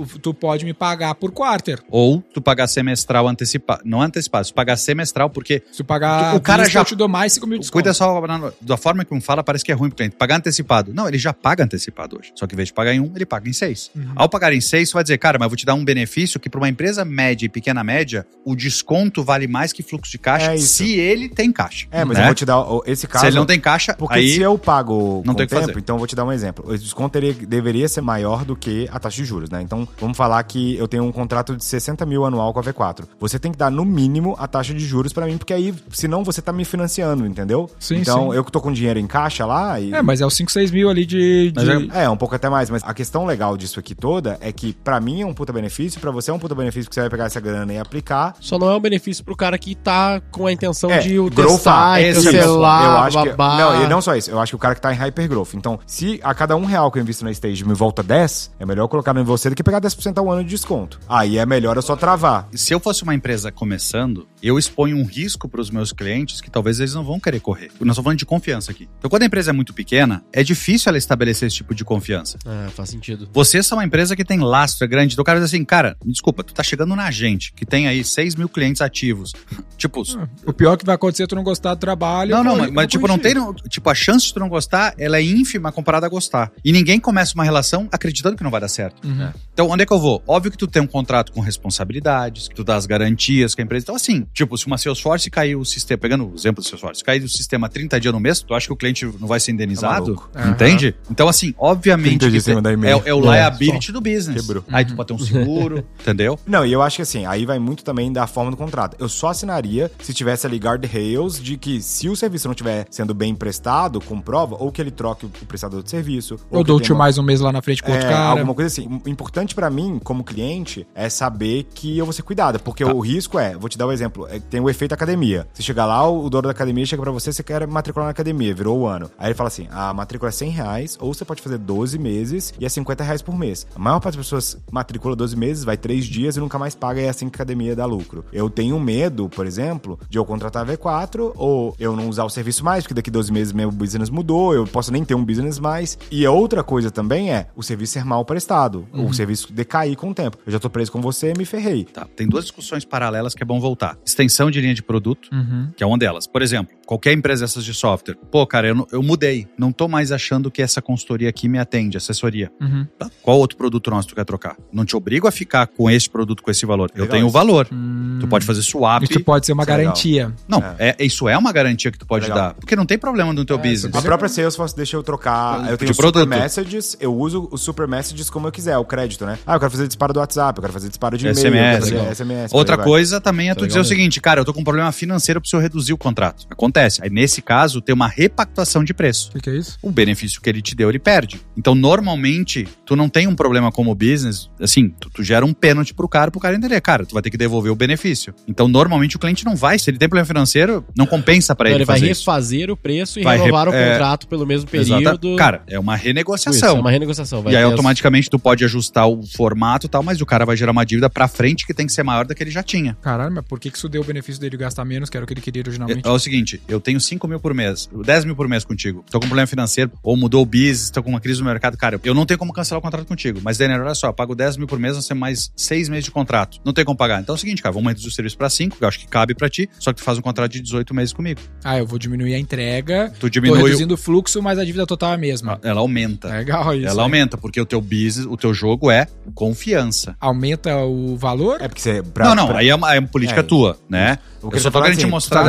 pode me pagar por quarter.
Ou tu pagar semestral antecipado. Não antecipado, tu pagar semestral, porque
Se tu pagar
o cara já
eu te dou mais 5 mil de desconto.
cuida só da forma que um fala, parece que é ruim pro cliente. Pagar antecipado. Não, ele já paga antecipado hoje. Só que em vez de pagar em 1, ele paga em 6. Ao pagar em 6, tu vai dizer, cara, mas eu vou te dar um benefício que para uma empresa média e pequena média, o desconto vale mais que fluxo de caixa se ele tem caixa.
Mas
né?
eu vou te dar esse caso...
Se ele não tem caixa,
porque
aí
se eu pago
não
com
tem que
tempo,
fazer.
então eu vou te dar um exemplo. O desconto deveria ser maior do que a taxa de juros, né? Então, vamos falar que eu tenho um contrato de 60 mil anual com a V4. Você tem que dar, no mínimo, a taxa de juros pra mim, porque aí, senão você tá me financiando, entendeu?
Sim,
então,
sim.
eu que tô com dinheiro em caixa lá... E...
Mas é os 5, 6 mil ali de...
um pouco até mais. Mas a questão legal disso aqui toda é que, pra mim, é um puta benefício, pra você é um puta benefício que você vai pegar essa grana e aplicar.
Só não é um benefício pro cara que tá com a intenção de o
growthar,
testar, cancelar,
eu acho que,
babá.
não, e não só isso. Eu acho que o cara que tá em hypergrowth. Então, se a cada R$1 que eu invisto na Stage me volta 10, é melhor eu colocar em você do que pegar 10% ao ano de desconto. Aí é melhor eu só travar.
Se eu fosse uma empresa começando, eu exponho um risco para os meus clientes que talvez eles não vão querer correr. Nós estamos falando de confiança aqui. Então, quando a empresa é muito pequena, é difícil ela estabelecer esse tipo de confiança.
Faz sentido.
Vocês são uma empresa que tem lastro, é grande. Então o cara diz assim, cara, me desculpa, tu tá chegando na gente, que tem aí 6 mil clientes ativos. Tipo...
O pior que vai acontecer é tu não gostar do trabalho.
Mas tipo, não tem... Tipo, a chance de tu não gostar, ela é ínfima comparada a gostar. E ninguém começa uma relação acreditando que não vai dar certo. Então, onde é que eu vou? Óbvio que tu tem um contrato com responsabilidades, que tu dá as garantias que a empresa... Então, assim, tipo, se uma Salesforce caiu o sistema... Pegando o exemplo do Salesforce, cair o sistema 30 dias no mês, tu acha que o cliente não vai ser indenizado? Entende? Então, assim, obviamente que é o liability do business.
Quebrou.
Aí tu pode ter um seguro, entendeu?
Não, e eu acho que assim, aí vai muito também da forma do contrato. Eu só assinaria se tivesse ali guardrails de que se o serviço não estiver sendo bem prestado, com prova, ou que ele troque o prestador de serviço.
Ou dou-te mais um mês lá na frente com outro cara.
Alguma coisa assim. O importante pra mim, como cliente, é saber que eu vou ser cuidado. Porque o risco vou te dar um exemplo, tem o efeito academia. Você chega lá, o dono da academia chega pra você quer matricular na academia, virou o ano. Aí ele fala assim, a matrícula é R$100, ou você pode fazer 12 meses e é R$50 por mês. A maior parte das pessoas matricula 12 meses, vai 3 dias e nunca mais paga, e é assim que a academia dá lucro. Eu tenho medo, por exemplo, de eu contratar a V4 ou eu não usar o serviço mais, porque daqui 12 meses meu business mudou, eu posso nem ter um business mais. E a outra coisa também é o serviço ser mal prestado, o serviço decair com o tempo. Eu já tô preso com você e me ferrei.
Tá, tem duas discussões paralelas que é bom voltar. Extensão de linha de produto, que é uma delas. Por exemplo, qualquer empresa dessas de software, pô, cara, eu mudei, não tô mais achando que essa consultoria aqui me atende, assessoria. Tá? Qual outro produto nosso tu quer trocar? Não te obrigo a ficar com esse produto, com esse valor. Eu tenho o valor. Tu pode fazer swap.
Isso pode ser uma garantia.
Não, isso é uma garantia que tu pode dar. Porque não tem problema no teu business.
A própria Salesforce deixa eu trocar. Eu tenho Super Messages, eu uso os Super Messages como eu quiser, o crédito, né? Eu quero fazer disparo do WhatsApp, eu quero fazer disparo de e-mail, eu quero fazer SMS.
Outra coisa também é tu dizer o seguinte, cara, eu tô com um problema financeiro, eu preciso reduzir o contrato. Acontece. Aí, nesse caso, tem uma repactuação de preço.
O que é isso?
O benefício que ele te deu, ele perde. Então, normalmente, tu não tem um problema como business, assim, tu gera um pênalti pro cara entender, cara, tu vai ter que devolver o benefício. Então, normalmente, o cliente não vai, se ele tem problema financeiro, não compensa pra ele fazer isso.
Ele vai refazer o preço e renovar o contrato pelo mesmo período.
Exato. Cara, é uma renegociação.
Isso, é uma renegociação.
E aí, automaticamente, tu pode ajustar o formato e tal, mas o cara vai gerar uma dívida pra frente que tem que ser maior da que ele já tinha.
Caralho, mas por que isso deu o benefício dele gastar menos, que era o que ele queria originalmente?
É o seguinte, eu tenho 5 mil por mês, 10 mil por mês contigo, tô com um problema financeiro, ou mudou o business, tô com uma crise no mercado, cara, eu não tenho como cancelar o contrato contigo, mas Daniel, olha só, eu pago 10 mil por mês, nós temos mais 6 meses de contrato, não tem como pagar. Então é o seguinte, cara, vamos reduzir o serviço pra 5, que eu acho que cabe pra ti, só que tu faz um contrato de 18 meses comigo.
Eu vou diminuir a entrega,
tu diminui,
tô reduzindo o fluxo, mas a dívida total é a mesma.
Ela aumenta.
Legal isso.
Ela aumenta, porque o teu business, o teu jogo é confiança.
Aumenta o valor?
É porque você...
Aí é uma política tua, né?
Eu
só tô querendo te mostrar.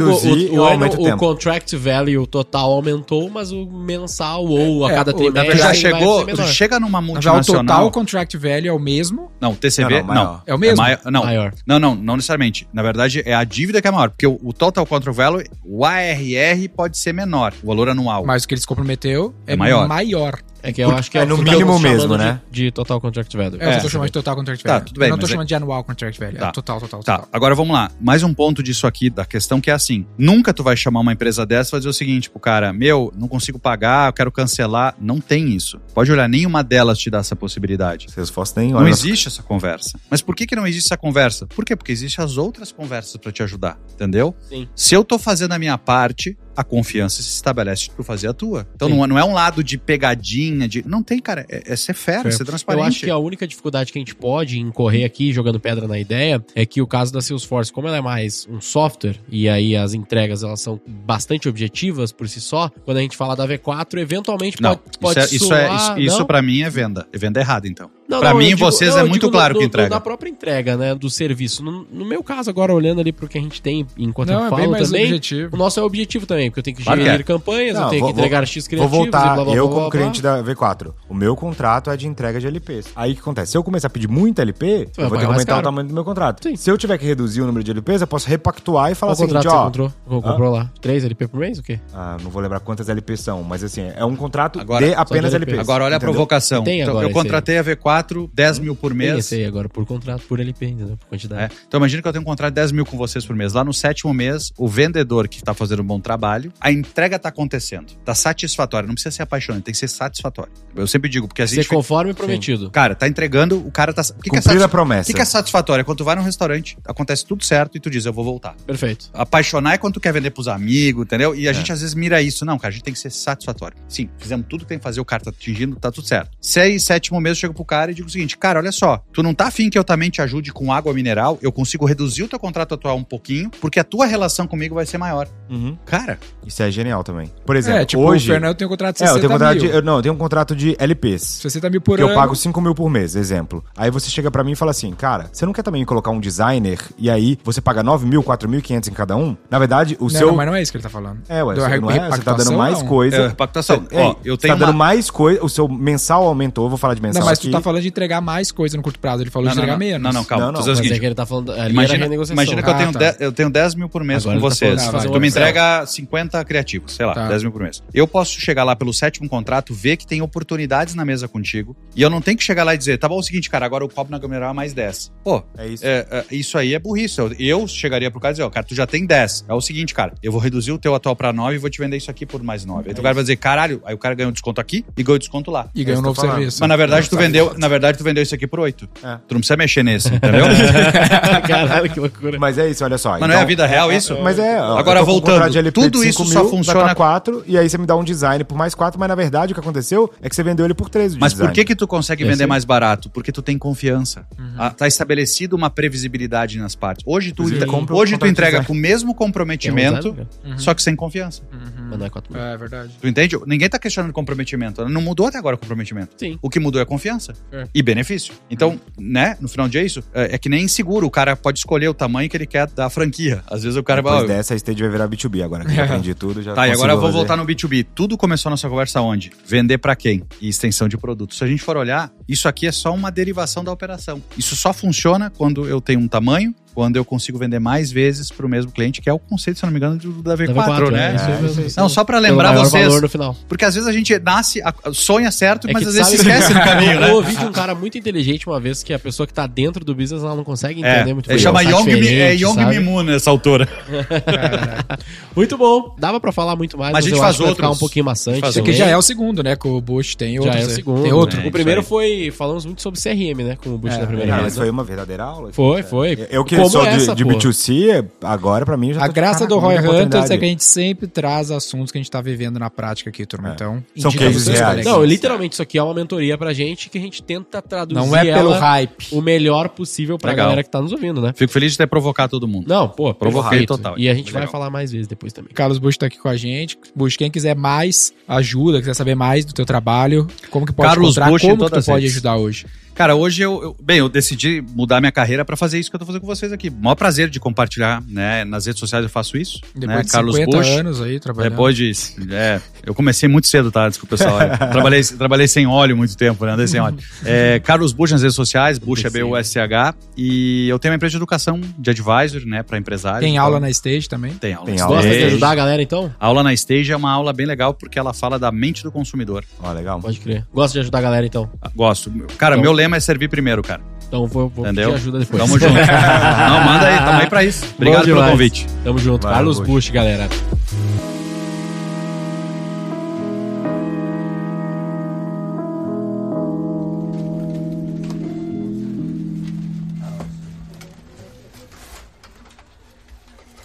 O contract value total aumentou, mas o mensal ou a cada trimestre
já chegou, chega numa multinacional.
O total contract value é o mesmo?
Não, o TCV não.
É o mesmo?
Maior. Não necessariamente. Na verdade, é a dívida que é maior, porque o total contract value, o ARR pode ser menor, o valor anual.
Mas o que eles comprometeu é maior.
É que eu acho que
é no mínimo mesmo, né?
De total contract value.
Eu tô chamando de total contract value.
Tá, tudo bem.
Eu não tô chamando de annual contract value.
Tá.
É total.
Tá, agora vamos lá. Mais um ponto disso aqui, da questão que é assim. Nunca tu vai chamar uma empresa dessa e vai dizer o seguinte, pro cara, não consigo pagar, eu quero cancelar. Não tem isso. Pode olhar, nenhuma delas te dá essa possibilidade. Não existe essa conversa. Mas por que não existe essa conversa? Por quê? Porque existem as outras conversas pra te ajudar, entendeu?
Sim.
Se eu tô fazendo a minha parte, a confiança se estabelece pra tu fazer a tua. Então não é um lado de pegadinha, não tem, cara, é ser fair, ser transparente.
Eu acho que a única dificuldade que a gente pode incorrer aqui, jogando pedra na ideia, é que o caso da Salesforce, como ela é mais um software, e aí as entregas elas são bastante objetivas por si só, quando a gente fala da V4, eventualmente pode soar...
Isso pra mim é venda errada, então. Pra mim, vocês é muito claro que entrega.
Da própria entrega, né, do serviço. No meu caso, agora, olhando ali pro que a gente tem enquanto eu falo
bem mais
também,
objetivo.
o nosso é objetivo também, porque eu tenho que gerir campanhas, eu tenho que entregar X criativos.
Vou voltar,
blá, blá,
eu
blá,
como
blá,
cliente da V4, o meu contrato é de entrega de LPs. Aí o que acontece? Se eu começar a pedir muito LP, eu vou ter que aumentar o tamanho do meu contrato. Sim. Se eu tiver que reduzir o número de LPs, eu posso repactuar e falar o seguinte,
ó... Qual contrato você comprou lá? 3 LP por mês, o quê?
Não vou lembrar quantas LPs são, mas assim, é um contrato
agora,
de apenas LPs.
Agora olha a provocação. Então, eu contratei a V4, 10 mil por mês.
Esse aí agora por contrato, por LP, entendeu? Por quantidade.
Então imagina que eu tenho um contrato de 10 mil com vocês por mês. Lá no 7º mês, o vendedor que tá fazendo um bom trabalho, a entrega tá acontecendo. Tá satisfatória. Não precisa ser apaixonante, tem que ser satisfatório. Eu sempre digo, porque a gente...
Ser conforme prometido.
Sim. Cara, tá entregando, o cara tá...
Cumprir a promessa.
O que é satisfatório? É quando tu vai num restaurante, acontece tudo certo e tu diz, eu vou voltar.
Perfeito.
Apaixonar é quando tu quer vender pros amigos, entendeu? E a gente às vezes mira isso. Não, cara, a gente tem que ser satisfatório. Sim, fizemos tudo que tem que fazer, o cara tá atingindo, tá tudo certo. 6, 7º mês eu chego pro cara e digo o seguinte, cara, olha só, tu não tá afim que eu também te ajude com água mineral, eu consigo reduzir o teu contrato atual um pouquinho, porque a tua relação comigo vai ser maior. Cara...
Isso é genial também. Por exemplo,
tipo,
hoje...
o Fernando tem um contrato de 60
eu tenho um contrato de LPs.
60 mil por
que
ano.
Eu pago 5 mil por mês, exemplo. Aí você chega pra mim e fala assim, cara, você não quer também colocar um designer e aí você paga 9 mil, 4.500 em cada um? Na verdade,
Não, mas não é isso que ele tá falando.
Você tá dando mais coisa.
Repactação.
Eu tenho dando mais coisa, o seu mensal aumentou, eu vou falar de mensal.
Não, mas
aqui.
tu tá falando de entregar mais coisa no curto prazo, ele falou de entregar menos.
Não, calma.
Mas é que ele tá falando...
Imagina que eu tenho 10 mil por mês
agora
com vocês. Tu me entrega 50 criativos, sei lá, 10 mil por mês. Eu posso chegar lá pelo 7º contrato, ver que tem oportunidades na mesa contigo, e eu não tenho que chegar lá e dizer, tá bom, é o seguinte, cara, agora eu cobro na Gameral é mais 10. Pô, é isso. Isso aí é burrice. Eu chegaria pro cara e dizer, cara, tu já tem 10. É o seguinte, cara, eu vou reduzir o teu atual pra 9 e vou te vender isso aqui por mais 9. Aí o cara vai dizer, caralho, aí o cara ganhou um desconto aqui e ganhou desconto lá.
E ganhou um novo serviço.
Mas na verdade tu vendeu isso aqui por 8. Tu não precisa mexer nesse, entendeu?
Caralho, que loucura.
Mas é isso, olha só.
Mas então, não é a vida real isso?
Mas
agora voltando, tudo isso só funciona...
4, e aí você me dá um design por mais 4, mas na verdade o que aconteceu é que você vendeu ele por 3.
Mas por que tu consegue vender mais barato? Porque tu tem confiança. Tá estabelecido uma previsibilidade nas partes. Hoje tu entrega com o mesmo comprometimento, só que sem confiança.
Mas não é 4 mil.
É verdade.
Tu entende? Ninguém tá questionando comprometimento. Não mudou até agora o comprometimento.
Sim.
O que mudou é confiança. E benefício. Então, né, no final do dia é isso. É que nem seguro. O cara pode escolher o tamanho que ele quer da franquia. Às vezes o cara vai...
Depois dessa, a Stage vai virar B2B agora. Que eu aprendi tudo, já
Tá, e agora eu vou voltar no B2B. Tudo começou a nossa conversa onde? Vender pra quem? E extensão de produto. Se a gente for olhar, isso aqui é só uma derivação da operação. Isso só funciona quando eu tenho um tamanho, quando eu consigo vender mais vezes pro mesmo cliente, que é o conceito, se não me engano, da V4, né? Não, só pra lembrar vocês.
Valor no final.
Porque às vezes a gente nasce, sonha certo, mas às vezes se esquece no caminho, né?
Eu ouvi de um cara muito inteligente uma vez que a pessoa que tá dentro do business, ela não consegue entender muito bem.
Chama Young Mimu nessa altura.
Muito bom. Dava pra falar muito mais,
mas a gente faz outro.
Ficar um pouquinho maçante.
Porque já é o segundo, né? Com o Bush tem outro.
Já é o segundo.
Tem outro.
O primeiro foi... Falamos muito sobre CRM, né? Com o Bush na primeira vez.
Mas foi uma verdadeira aula.
Foi.
Eu que sou de B2C, agora pra mim já
a graça do Roy Hunters é que a gente sempre traz assuntos que a gente tá vivendo na prática aqui, turma. Então,
são cases reais.
Não, literalmente, isso aqui é uma mentoria pra gente que a gente tenta traduzir.
Não é pelo hype.
O melhor possível pra galera que tá nos ouvindo, né?
Fico feliz de ter provocado todo mundo.
Não, pô,
provoquei total.
E a gente vai falar mais vezes depois também.
Carlos Bush tá aqui com a gente. Bush, quem quiser mais ajuda, quiser saber mais do teu trabalho, como que pode
Carlos
encontrar,
Bush
como que tu pode ajudar hoje?
Cara, hoje eu decidi mudar minha carreira pra fazer isso que eu tô fazendo com vocês aqui. Maior prazer de compartilhar, né? Nas redes sociais eu faço isso.
Depois
né?
de
Carlos
50
Bush,
anos aí trabalhando.
Depois de... eu comecei muito cedo, tá? Desculpa, pessoal. Trabalhei sem óleo muito tempo, né? Andei sem óleo. Carlos Bush nas redes sociais, Bush é B-U-S-H. E eu tenho uma empresa de educação de advisor, né? Pra empresários.
Tem aula na Stage também?
Tem aula.
Gosta de ajudar a galera, então?
A aula na Stage é uma aula bem legal porque ela fala da mente do consumidor.
Legal.
Pode crer. Gosta de ajudar a galera, então?
Gosto. Cara, meu lema é servir primeiro, cara.
Então vou pedir ajuda depois.
Tamo junto. Não, manda aí, tamo aí pra isso. Obrigado pelo convite.
Tamo junto. Carlos Bush, galera.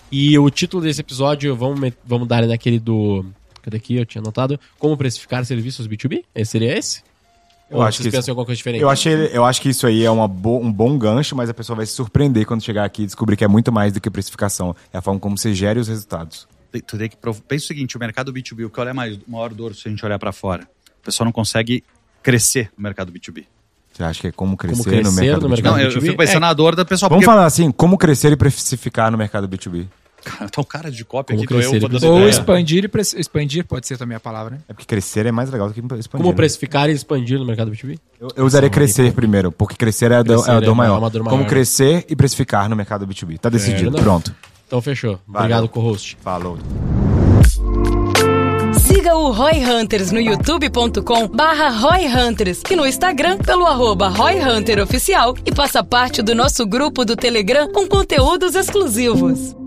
E o título desse episódio, vamos dar naquele do... Cadê aqui? Eu tinha anotado. Como precificar serviços B2B? Seria esse?
Eu acho que
pensam em alguma coisa diferente?
Eu acho que isso aí é um bom gancho, mas a pessoa vai se surpreender quando chegar aqui e descobrir que é muito mais do que precificação. É a forma como você gere os resultados.
Tu tem que pensa o seguinte, o mercado B2B, o que é maior dor se a gente olhar para fora? O pessoal não consegue crescer no mercado B2B.
Você acha que é como crescer no mercado B2B?
Não, eu fico pensando na dor da pessoa.
Vamos falar assim, como crescer e precificar no mercado B2B?
Cara, tá um cara de cópia
Como
aqui,
crescer
tô eu.
Ou expandir pode ser também a palavra, né?
É porque crescer é mais legal do que expandir.
Como precificar e expandir no mercado B2B?
Eu usaria crescer primeiro, porque crescer é a dor maior.
Uma dor maior.
Como crescer e precificar no mercado B2B. Tá decidido, pronto.
Então fechou.
Valeu.
Obrigado, co-host.
Falou.
Siga o Roy Hunters no youtube.com/Roy Hunters e no Instagram pelo @Roy Hunter Oficial e faça parte do nosso grupo do Telegram com conteúdos exclusivos.